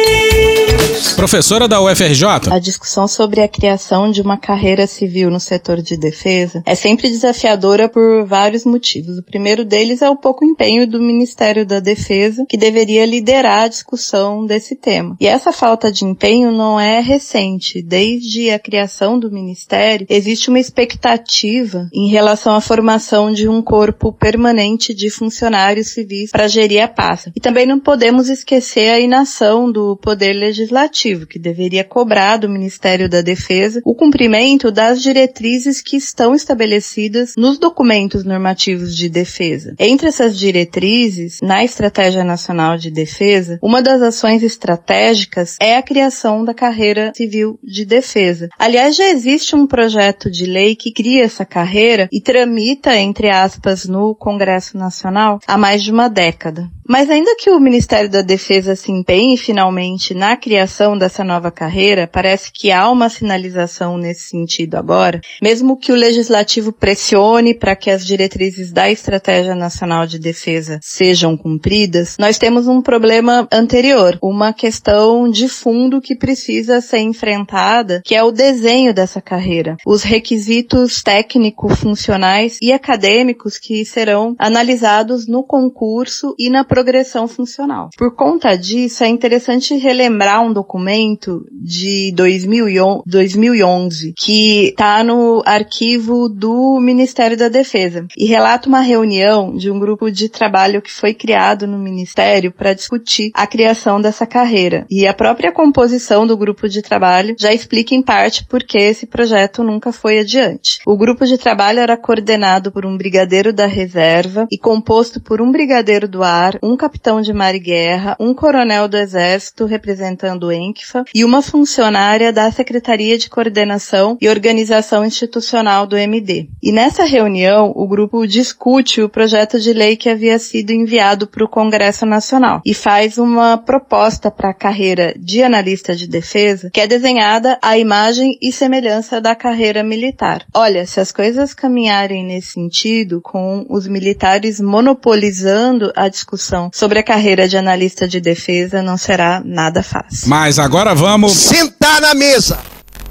professora da U F R J. A discussão sobre a criação de uma carreira civil no setor de defesa é sempre desafiadora por vários motivos. O primeiro deles é o pouco empenho do Ministério da Defesa, que deveria liderar a discussão desse tema. E essa falta de empenho não é recente. Desde a criação do Ministério, existe uma expectativa em relação à formação de um corpo permanente de funcionários civis para gerir a pasta. E também não podemos esquecer a inação do Poder Legislativo, que deveria cobrar do Ministério da Defesa o cumprimento das diretrizes que estão estabelecidas nos documentos normativos de defesa. Entre essas diretrizes, na Estratégia Nacional de Defesa, uma das ações estratégicas é a criação da carreira civil de defesa. Aliás, já existe um projeto de lei que cria essa carreira e tramita, entre aspas, no Congresso Nacional há mais de uma década. Mas ainda que o Ministério da Defesa se empenhe finalmente na criação dessa nova carreira, parece que há uma sinalização nesse sentido agora, mesmo que o Legislativo pressione para que as diretrizes da Estratégia Nacional de Defesa sejam cumpridas, nós temos um problema anterior, uma questão de fundo que precisa ser enfrentada, que é o desenho dessa carreira, os requisitos técnico-funcionais e acadêmicos que serão analisados no concurso e na progressão funcional. Por conta disso, é interessante relembrar um documento de dois mil e onze que está no arquivo do Ministério da Defesa e relata uma reunião de um grupo de trabalho que foi criado no Ministério para discutir a criação dessa carreira. E a própria composição do grupo de trabalho já explica em parte por que esse projeto nunca foi adiante. O grupo de trabalho era coordenado por um brigadeiro da reserva e composto por um brigadeiro do ar, um capitão de mar e guerra, um coronel do Exército representando o ENCFA e uma funcionária da Secretaria de Coordenação e Organização Institucional do M D. E nessa reunião, o grupo discute o projeto de lei que havia sido enviado para o Congresso Nacional e faz uma proposta para a carreira de analista de defesa que é desenhada à imagem e semelhança da carreira militar. Olha, se as coisas caminharem nesse sentido, com os militares monopolizando a discussão sobre a carreira de analista de defesa, não será nada fácil. Mas agora vamos... sentar na mesa!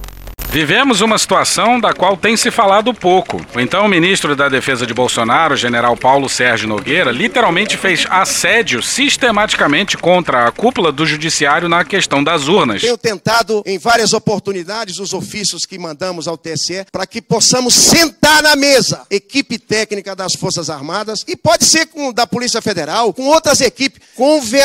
Vivemos uma situação da qual tem se falado pouco. O então ministro da Defesa de Bolsonaro, o general Paulo Sérgio Nogueira, literalmente fez assédio sistematicamente contra a cúpula do judiciário na questão das urnas. Tenho tentado em várias oportunidades os ofícios que mandamos ao T S E para que possamos sentar na mesa, equipe técnica das Forças Armadas e pode ser com da Polícia Federal, com outras equipes,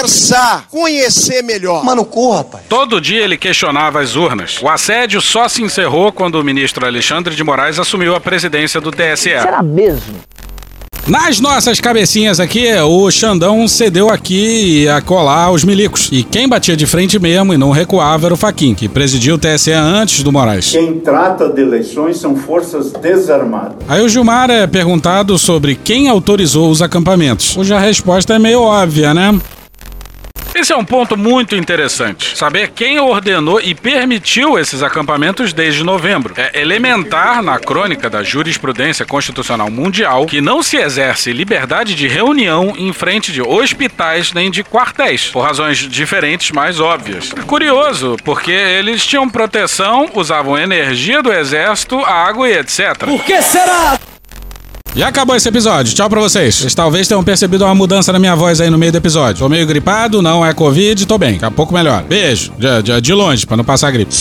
conversar, conhecer melhor. Mano, corra, rapaz. Todo dia ele questionava as urnas. O assédio só se encerrou quando o ministro Alexandre de Moraes assumiu a presidência do T S E. Será mesmo? Nas nossas cabecinhas aqui, o Xandão cedeu aqui a colar os milicos. E quem batia de frente mesmo e não recuava era o Fachin, que presidiu o T S E antes do Moraes. Quem trata de eleições são forças desarmadas. Aí o Gilmar é perguntado sobre quem autorizou os acampamentos. Hoje a resposta é meio óbvia, né? Esse é um ponto muito interessante. Saber quem ordenou e permitiu esses acampamentos desde novembro. É elementar na crônica da jurisprudência constitucional mundial que não se exerce liberdade de reunião em frente de hospitais nem de quartéis, por razões diferentes, mas óbvias. É curioso, porque eles tinham proteção, usavam energia do exército, água e etcétera. Por que será? E acabou esse episódio. Tchau pra vocês. Vocês talvez tenham percebido uma mudança na minha voz aí no meio do episódio. Tô meio gripado, não é Covid, tô bem. Daqui a pouco melhor. Beijo. De, de, de longe, pra não passar gripe.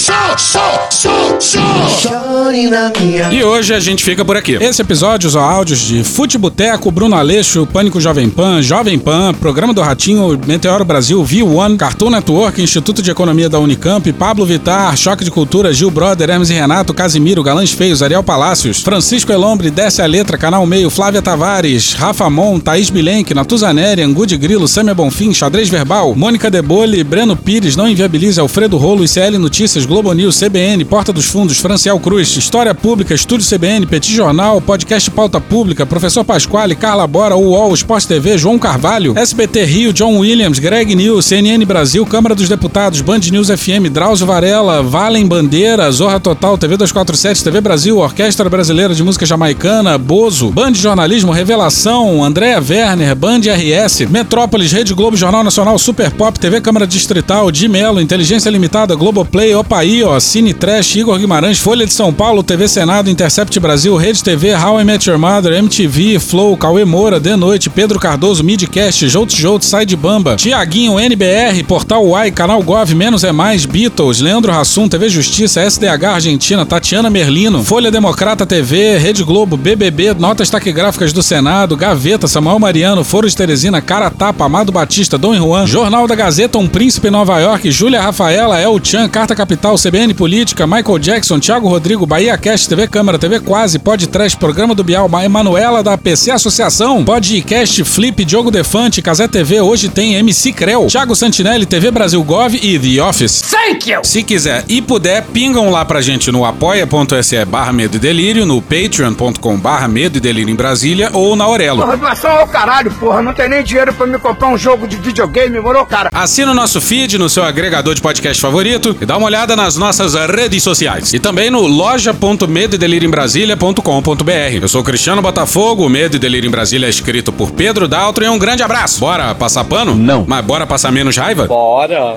E hoje a gente fica por aqui. Esse episódio usou áudios de Fute Boteco, Bruno Aleixo, Pânico Jovem Pan, Jovem Pan, Programa do Ratinho, Meteoro Brasil, V um, Cartoon Network, Instituto de Economia da Unicamp, Pablo Vittar, Choque de Cultura, Gil Brother, Hermes e Renato, Casimiro, Galãs Feios, Ariel Palácios, Francisco Elombre, Desce a Letra, Canal Meio, Flávia Tavares, Rafa Mon, Thaís Bilenque, Natuzaneri, Angu de Grilo, Sâmia Bonfim, Xadrez Verbal, Mônica Debole, Breno Pires, Não Inviabilize, Alfredo Rolo, I C L Notícias, Globo News, C B N, Porta dos Fundos, Franciel Cruz, História Pública, Estúdio C B N, Petit Jornal, Podcast Pauta Pública, Professor Pasquale, Carla Bora, U O L, Sport T V, João Carvalho, S B T Rio, John Williams, Greg News, C N N Brasil, Câmara dos Deputados, Band News F M, Drauzio Varela, Valem Bandeira, Zorra Total, T V duzentos e quarenta e sete, T V Brasil, Orquestra Brasileira de Música Jamaicana, Bozo, Band Jornalismo, Revelação, Andréa Werner, Band R S, Metrópolis, Rede Globo, Jornal Nacional, Super Pop, T V Câmara Distrital, Di Melo, Inteligência Limitada, Globoplay, Opaí, ó, Cine Trash, Igor Guimarães, Folha de São Paulo, T V Senado, Intercept Brasil, Rede T V, How I Met Your Mother, M T V, Flow, Cauê Moura, De Noite, Pedro Cardoso, Midcast, Jouts Jouts, Side Bamba, Tiaguinho, N B R, Portal Uai, Canal Gov, Menos é Mais, Beatles, Leandro Hassum, T V Justiça, S D H Argentina, Tatiana Merlino, Folha Democrata T V, Rede Globo, B B B, Notas Taquigráficas do Senado, Gaveta, Samuel Mariano, Foro de Teresina, Cara Tapa, Amado Batista, Dom Juan, Jornal da Gazeta, Um Príncipe em Nova York, Júlia Rafaela, El Chan, Carta Capital, C B N Política, Michael Jackson, Thiago Rodrigo, Bahia Cast, T V Câmara, T V Quase, Podcast, Programa do Bial, Emanuela da P C Associação, Podcast, Flip, Diogo Defante, Casé T V, Hoje Tem, M C Creu, Thiago Santinelli, T V Brasil Gov e The Office. Thank you! Se quiser e puder, pingam lá pra gente no apoia.se barra Medo e Delírio, no patreon.com barra Medo e Delírio em Brasília ou na Aurelo. Porra, doação ao caralho, porra. Não tem nem dinheiro pra me comprar um jogo de videogame, morou, cara? Assina o nosso feed no seu agregador de podcast favorito e dá uma olhada nas nossas redes sociais. E também no loja ponto medo e delírio em brasília ponto com ponto br. Eu sou Cristiano Botafogo, o Medo e Delírio em Brasília é escrito por Pedro Daltro e um grande abraço. Bora passar pano? Não. Mas bora passar menos raiva? Bora.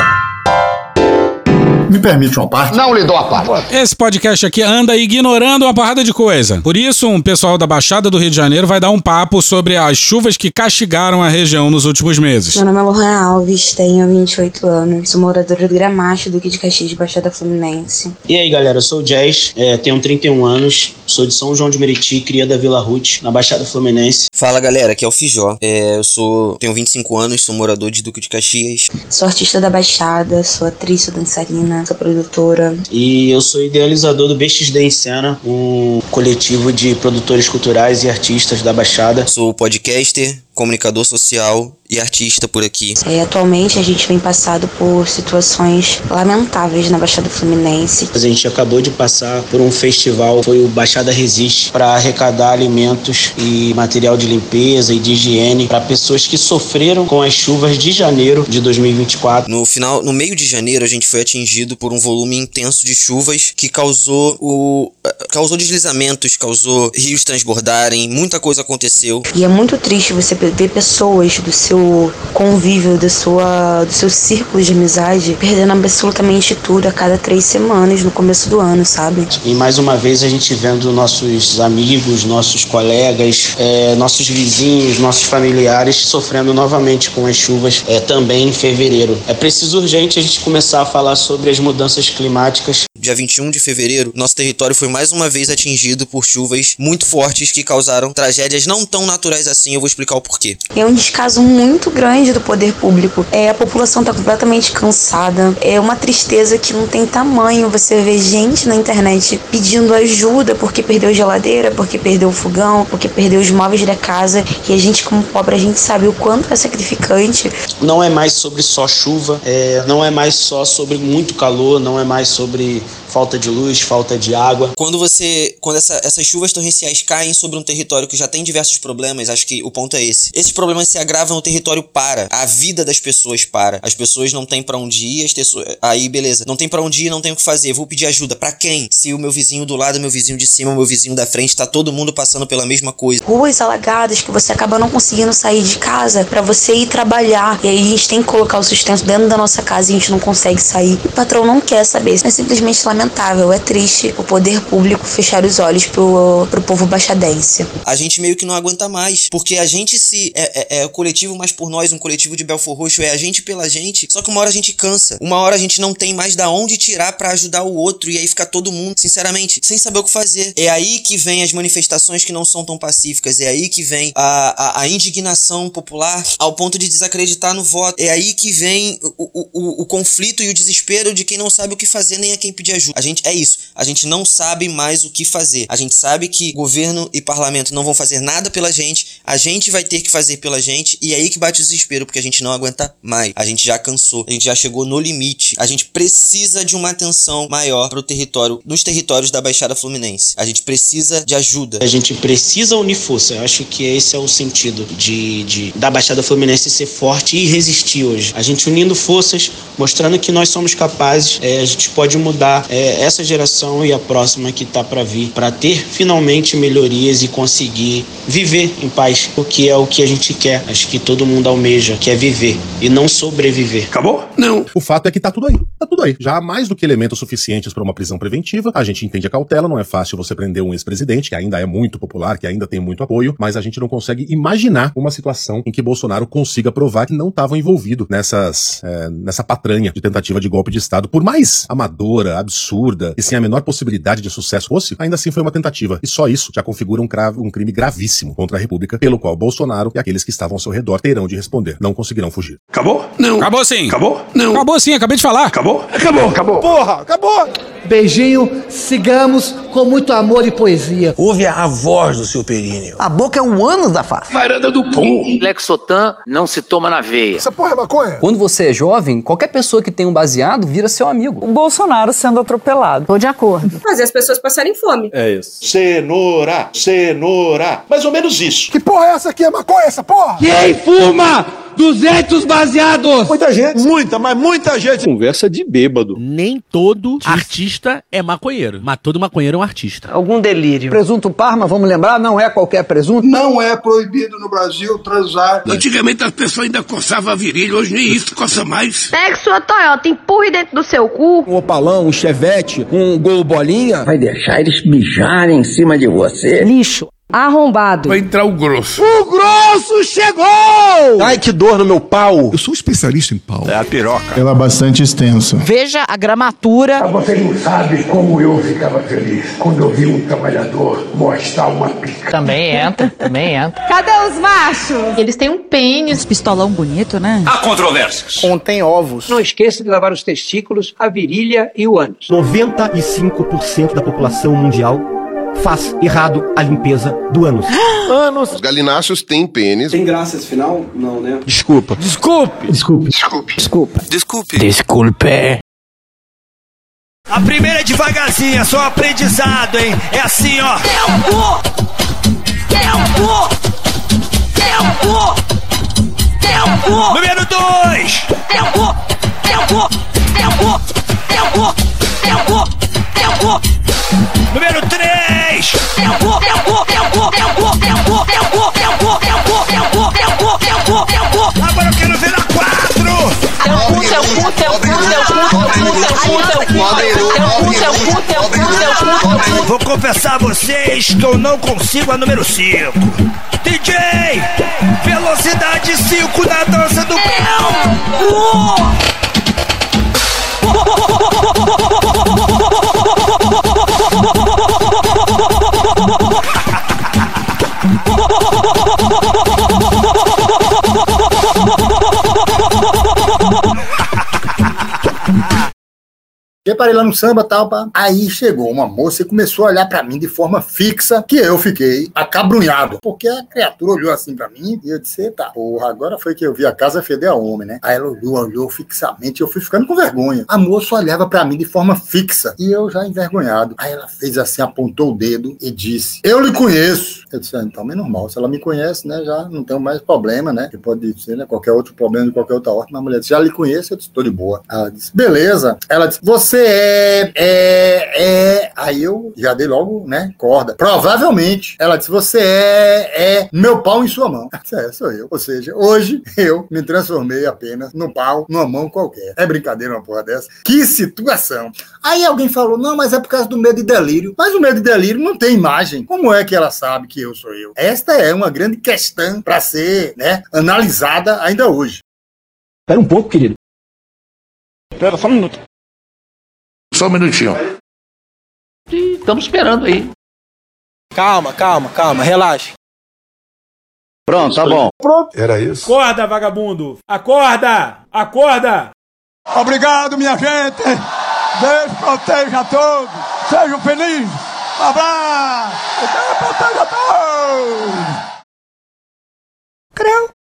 Me permite uma parte? Não lhe dou a parte. Esse podcast aqui anda ignorando uma porrada de coisa. Por isso, um pessoal da Baixada do Rio de Janeiro vai dar um papo sobre as chuvas que castigaram a região nos últimos meses. Meu nome é Lohan Alves, tenho vinte e oito anos, sou moradora do Gramacho, Duque de Caxias, Baixada Fluminense. E aí, galera, eu sou o Jazz, é, tenho trinta e um anos, sou de São João de Meriti, cria da Vila Ruth, na Baixada Fluminense. Fala, galera, aqui é o Fijó. É, eu sou, tenho vinte e cinco anos, sou morador de Duque de Caxias. Sou artista da Baixada, sou atriz, sou dançarina, sou produtora. E eu sou idealizador do B X D em Cena, um coletivo de produtores culturais e artistas da Baixada. Sou podcaster, comunicador social e artista por aqui. É, atualmente a gente vem passado por situações lamentáveis na Baixada Fluminense. A gente acabou de passar por um festival, foi o Baixada Resiste, para arrecadar alimentos e material de limpeza e de higiene para pessoas que sofreram com as chuvas de janeiro de dois mil e vinte e quatro. No final, no meio de janeiro, a gente foi atingido por um volume intenso de chuvas que causou o causou deslizamentos, causou rios transbordarem, muita coisa aconteceu. E é muito triste você ver pessoas do seu convívio, da sua, do seu círculo de amizade, perdendo absolutamente tudo a cada três semanas no começo do ano, sabe? E mais uma vez a gente vendo nossos amigos, nossos colegas, é, nossos vizinhos, nossos familiares sofrendo novamente com as chuvas é, também em fevereiro. É preciso urgente a gente começar a falar sobre as mudanças climáticas. dia vinte e um de fevereiro, nosso território foi mais uma vez atingido por chuvas muito fortes que causaram tragédias não tão naturais assim. Eu vou explicar o porquê. É um descaso muito grande do poder público. É, a população está completamente cansada. É uma tristeza que não tem tamanho. Você vê gente na internet pedindo ajuda porque perdeu geladeira, porque perdeu o fogão, porque perdeu os móveis da casa. E a gente, como pobre, a gente sabe o quanto é sacrificante. Não é mais sobre só chuva, é, não é mais só sobre muito calor, não é mais sobre falta de luz, falta de água. Quando você, quando essa, essas chuvas torrenciais caem sobre um território que já tem diversos problemas, acho que o ponto é esse. Esses problemas se agravam, o território para, a vida das pessoas para. As pessoas não têm pra onde ir, as pessoas, aí beleza, não tem pra onde ir, não tem o que fazer, vou pedir ajuda. Pra quem? Se o meu vizinho do lado, meu vizinho de cima, o meu vizinho da frente, tá todo mundo passando pela mesma coisa. Ruas alagadas que você acaba não conseguindo sair de casa pra você ir trabalhar. E aí a gente tem que colocar o sustento dentro da nossa casa e a gente não consegue sair. O patrão não quer saber. É simplesmente lamentável, é triste o poder público fechar os olhos pro, pro povo baixadense. A gente meio que não aguenta mais, porque a gente se... É, é, é o coletivo mais por nós, um coletivo de Belfor Roxo, é a gente pela gente, só que uma hora a gente cansa. Uma hora a gente não tem mais da onde tirar pra ajudar o outro, e aí fica todo mundo, sinceramente, sem saber o que fazer. É aí que vem as manifestações que não são tão pacíficas, é aí que vem a, a, a indignação popular ao ponto de desacreditar no voto. É aí que vem o, o, o, o conflito e o desespero de quem não sabe o que fazer nem a quem pedir ajuda. A gente, é isso, a gente não sabe mais o que fazer. A gente sabe que governo e parlamento não vão fazer nada pela gente, a gente vai ter que fazer pela gente, e é aí que bate o desespero, porque a gente não aguenta mais. A gente já cansou, a gente já chegou no limite. A gente precisa de uma atenção maior pro território, nos territórios da Baixada Fluminense. A gente precisa de ajuda. A gente precisa unir força. Eu acho que esse é o sentido de, de, da Baixada Fluminense ser forte e resistir hoje. A gente unindo forças, mostrando que nós somos capazes, é, a gente pode mudar é, essa geração e a próxima que tá para vir, para ter finalmente melhorias e conseguir viver em paz, o que é o que a gente quer. Acho que todo mundo almeja, que é viver e não sobreviver. Acabou? Não. O fato é que tá tudo aí. Tá tudo aí. Já há mais do que elementos suficientes para uma prisão preventiva. A gente entende a cautela, não é fácil você prender um ex-presidente, que ainda é muito popular, que ainda tem muito apoio, mas a gente não consegue imaginar uma situação em que Bolsonaro consiga provar que não estava envolvido nessas, é, nessa patranha de tentativa de golpe de Estado. Por mais amadora, absurda e sem a menor possibilidade de sucesso fosse, ainda assim foi uma tentativa. E só isso já configura um, cravo, um crime gravíssimo contra a República, pelo qual Bolsonaro e aqueles que estavam ao seu redor terão de responder. Não conseguirão fugir. Acabou? Não. Acabou sim. Acabou? Não. Acabou sim, acabei de falar. Acabou? Acabou. Acabou. Porra, acabou. Beijinho, sigamos com muito amor e poesia. Ouve a voz do seu períneo. A boca é um ânus da face. Varanda do pum. Lexotan não se toma na veia. Essa porra é maconha? Quando você é jovem, qualquer pessoa que tem um baseado vira seu amigo. O Bolsonaro sendo atropelado. Tô de acordo. Fazer as pessoas passarem fome. É isso. Cenoura, cenoura. Mais ou menos isso. Que porra é essa aqui? É maconha essa porra? Quem fuma duzentos baseados? Muita gente. Muita, mas muita gente. Conversa de bêbado. Nem todo artista é maconheiro, mas todo maconheiro é um artista. Algum delírio. Presunto Parma, vamos lembrar, não é qualquer presunto. Não é proibido no Brasil transar. Antigamente as pessoas ainda coçavam a virilha, hoje nem isso coça mais. Pegue sua Toyota, empurre dentro do seu cu. Um Opalão, um Chevette, um Gol Bolinha. Vai deixar eles mijarem em cima de você? Lixo. Arrombado. Vai entrar o grosso. O grosso chegou! Ai, que dor no meu pau. Eu sou especialista em pau. É a piroca. Ela é bastante extensa. Veja a gramatura. Você não sabe como eu ficava feliz quando eu vi um trabalhador mostrar uma pica. Também entra, também entra. Cadê os machos? Eles têm um pênis. Pistolão bonito, né? Há controvérsias. Contém ovos. Não esqueça de lavar os testículos, a virilha e o ânus. noventa e cinco por cento da população mundial faz errado a limpeza do ânus. Ânus. Os galináceos têm pênis. Tem graça esse final? Não, né? Desculpa. Desculpe. Desculpe. Desculpe. Desculpe. Desculpe. Desculpe. A primeira é devagarzinho, é só aprendizado, hein? É assim, ó. Tempo! Tempo! Tempo! Tempo! Número dois. Tempo! Tempo! Tempo! Tempo! Tempo! Tempo! Número três. Tempo! Tempo! Tempo! Tempo! Tempo! Tempo! Tempo! Tempo! Tempo! Tempo! Tempo! Tempo! Agora eu quero ver na quatro. Teu cu, teu cu, teu cu, teu cu, teu cu, teu cu, teu cu, teu cu, teu cu, teu cu, teu cu. Vou confessar a vocês que eu não consigo a número cinco. D J, velocidade cinco na dança do pau. 5, 4, 3, 2, 1, 0. dia parei lá no samba e tal, pá. Aí chegou uma moça e começou a olhar pra mim de forma fixa, que eu fiquei acabrunhado, porque a criatura olhou assim pra mim e eu disse, tá, porra, agora foi que eu vi a casa feder a homem, né? Aí ela olhou, olhou fixamente e eu fui ficando com vergonha. A moça olhava pra mim de forma fixa e eu já envergonhado. Aí ela fez assim, apontou o dedo e disse, eu lhe conheço. Eu disse, ah, então é normal, se ela me conhece, né, já não tenho mais problema, né, que pode ser, né, qualquer outro problema de qualquer outra ordem. A mulher disse, já lhe conheço, eu disse, tô de boa. Ela disse, beleza. Ela disse, você é, é, é... Aí eu já dei logo, né, corda. Provavelmente. Ela disse, você é, é meu pau em sua mão. Eu disse, é, sou eu. Ou seja, hoje eu me transformei apenas no pau, numa mão qualquer. É brincadeira uma porra dessa? Que situação. Aí alguém falou, não, mas é por causa do medo e delírio. Mas o medo e delírio não tem imagem. Como é que ela sabe que eu sou eu? Esta é uma grande questão para ser, né, analisada ainda hoje. Espera um pouco, querido. Espera só um minuto. Só um minutinho. Estamos esperando aí. Calma, calma, calma, relaxa. Pronto, tá bom. Pronto. Era isso. Acorda, vagabundo! Acorda! Acorda! Obrigado, minha gente! Deus proteja a todos! Sejam felizes! Um abraço! Deus proteja a todos! Creu!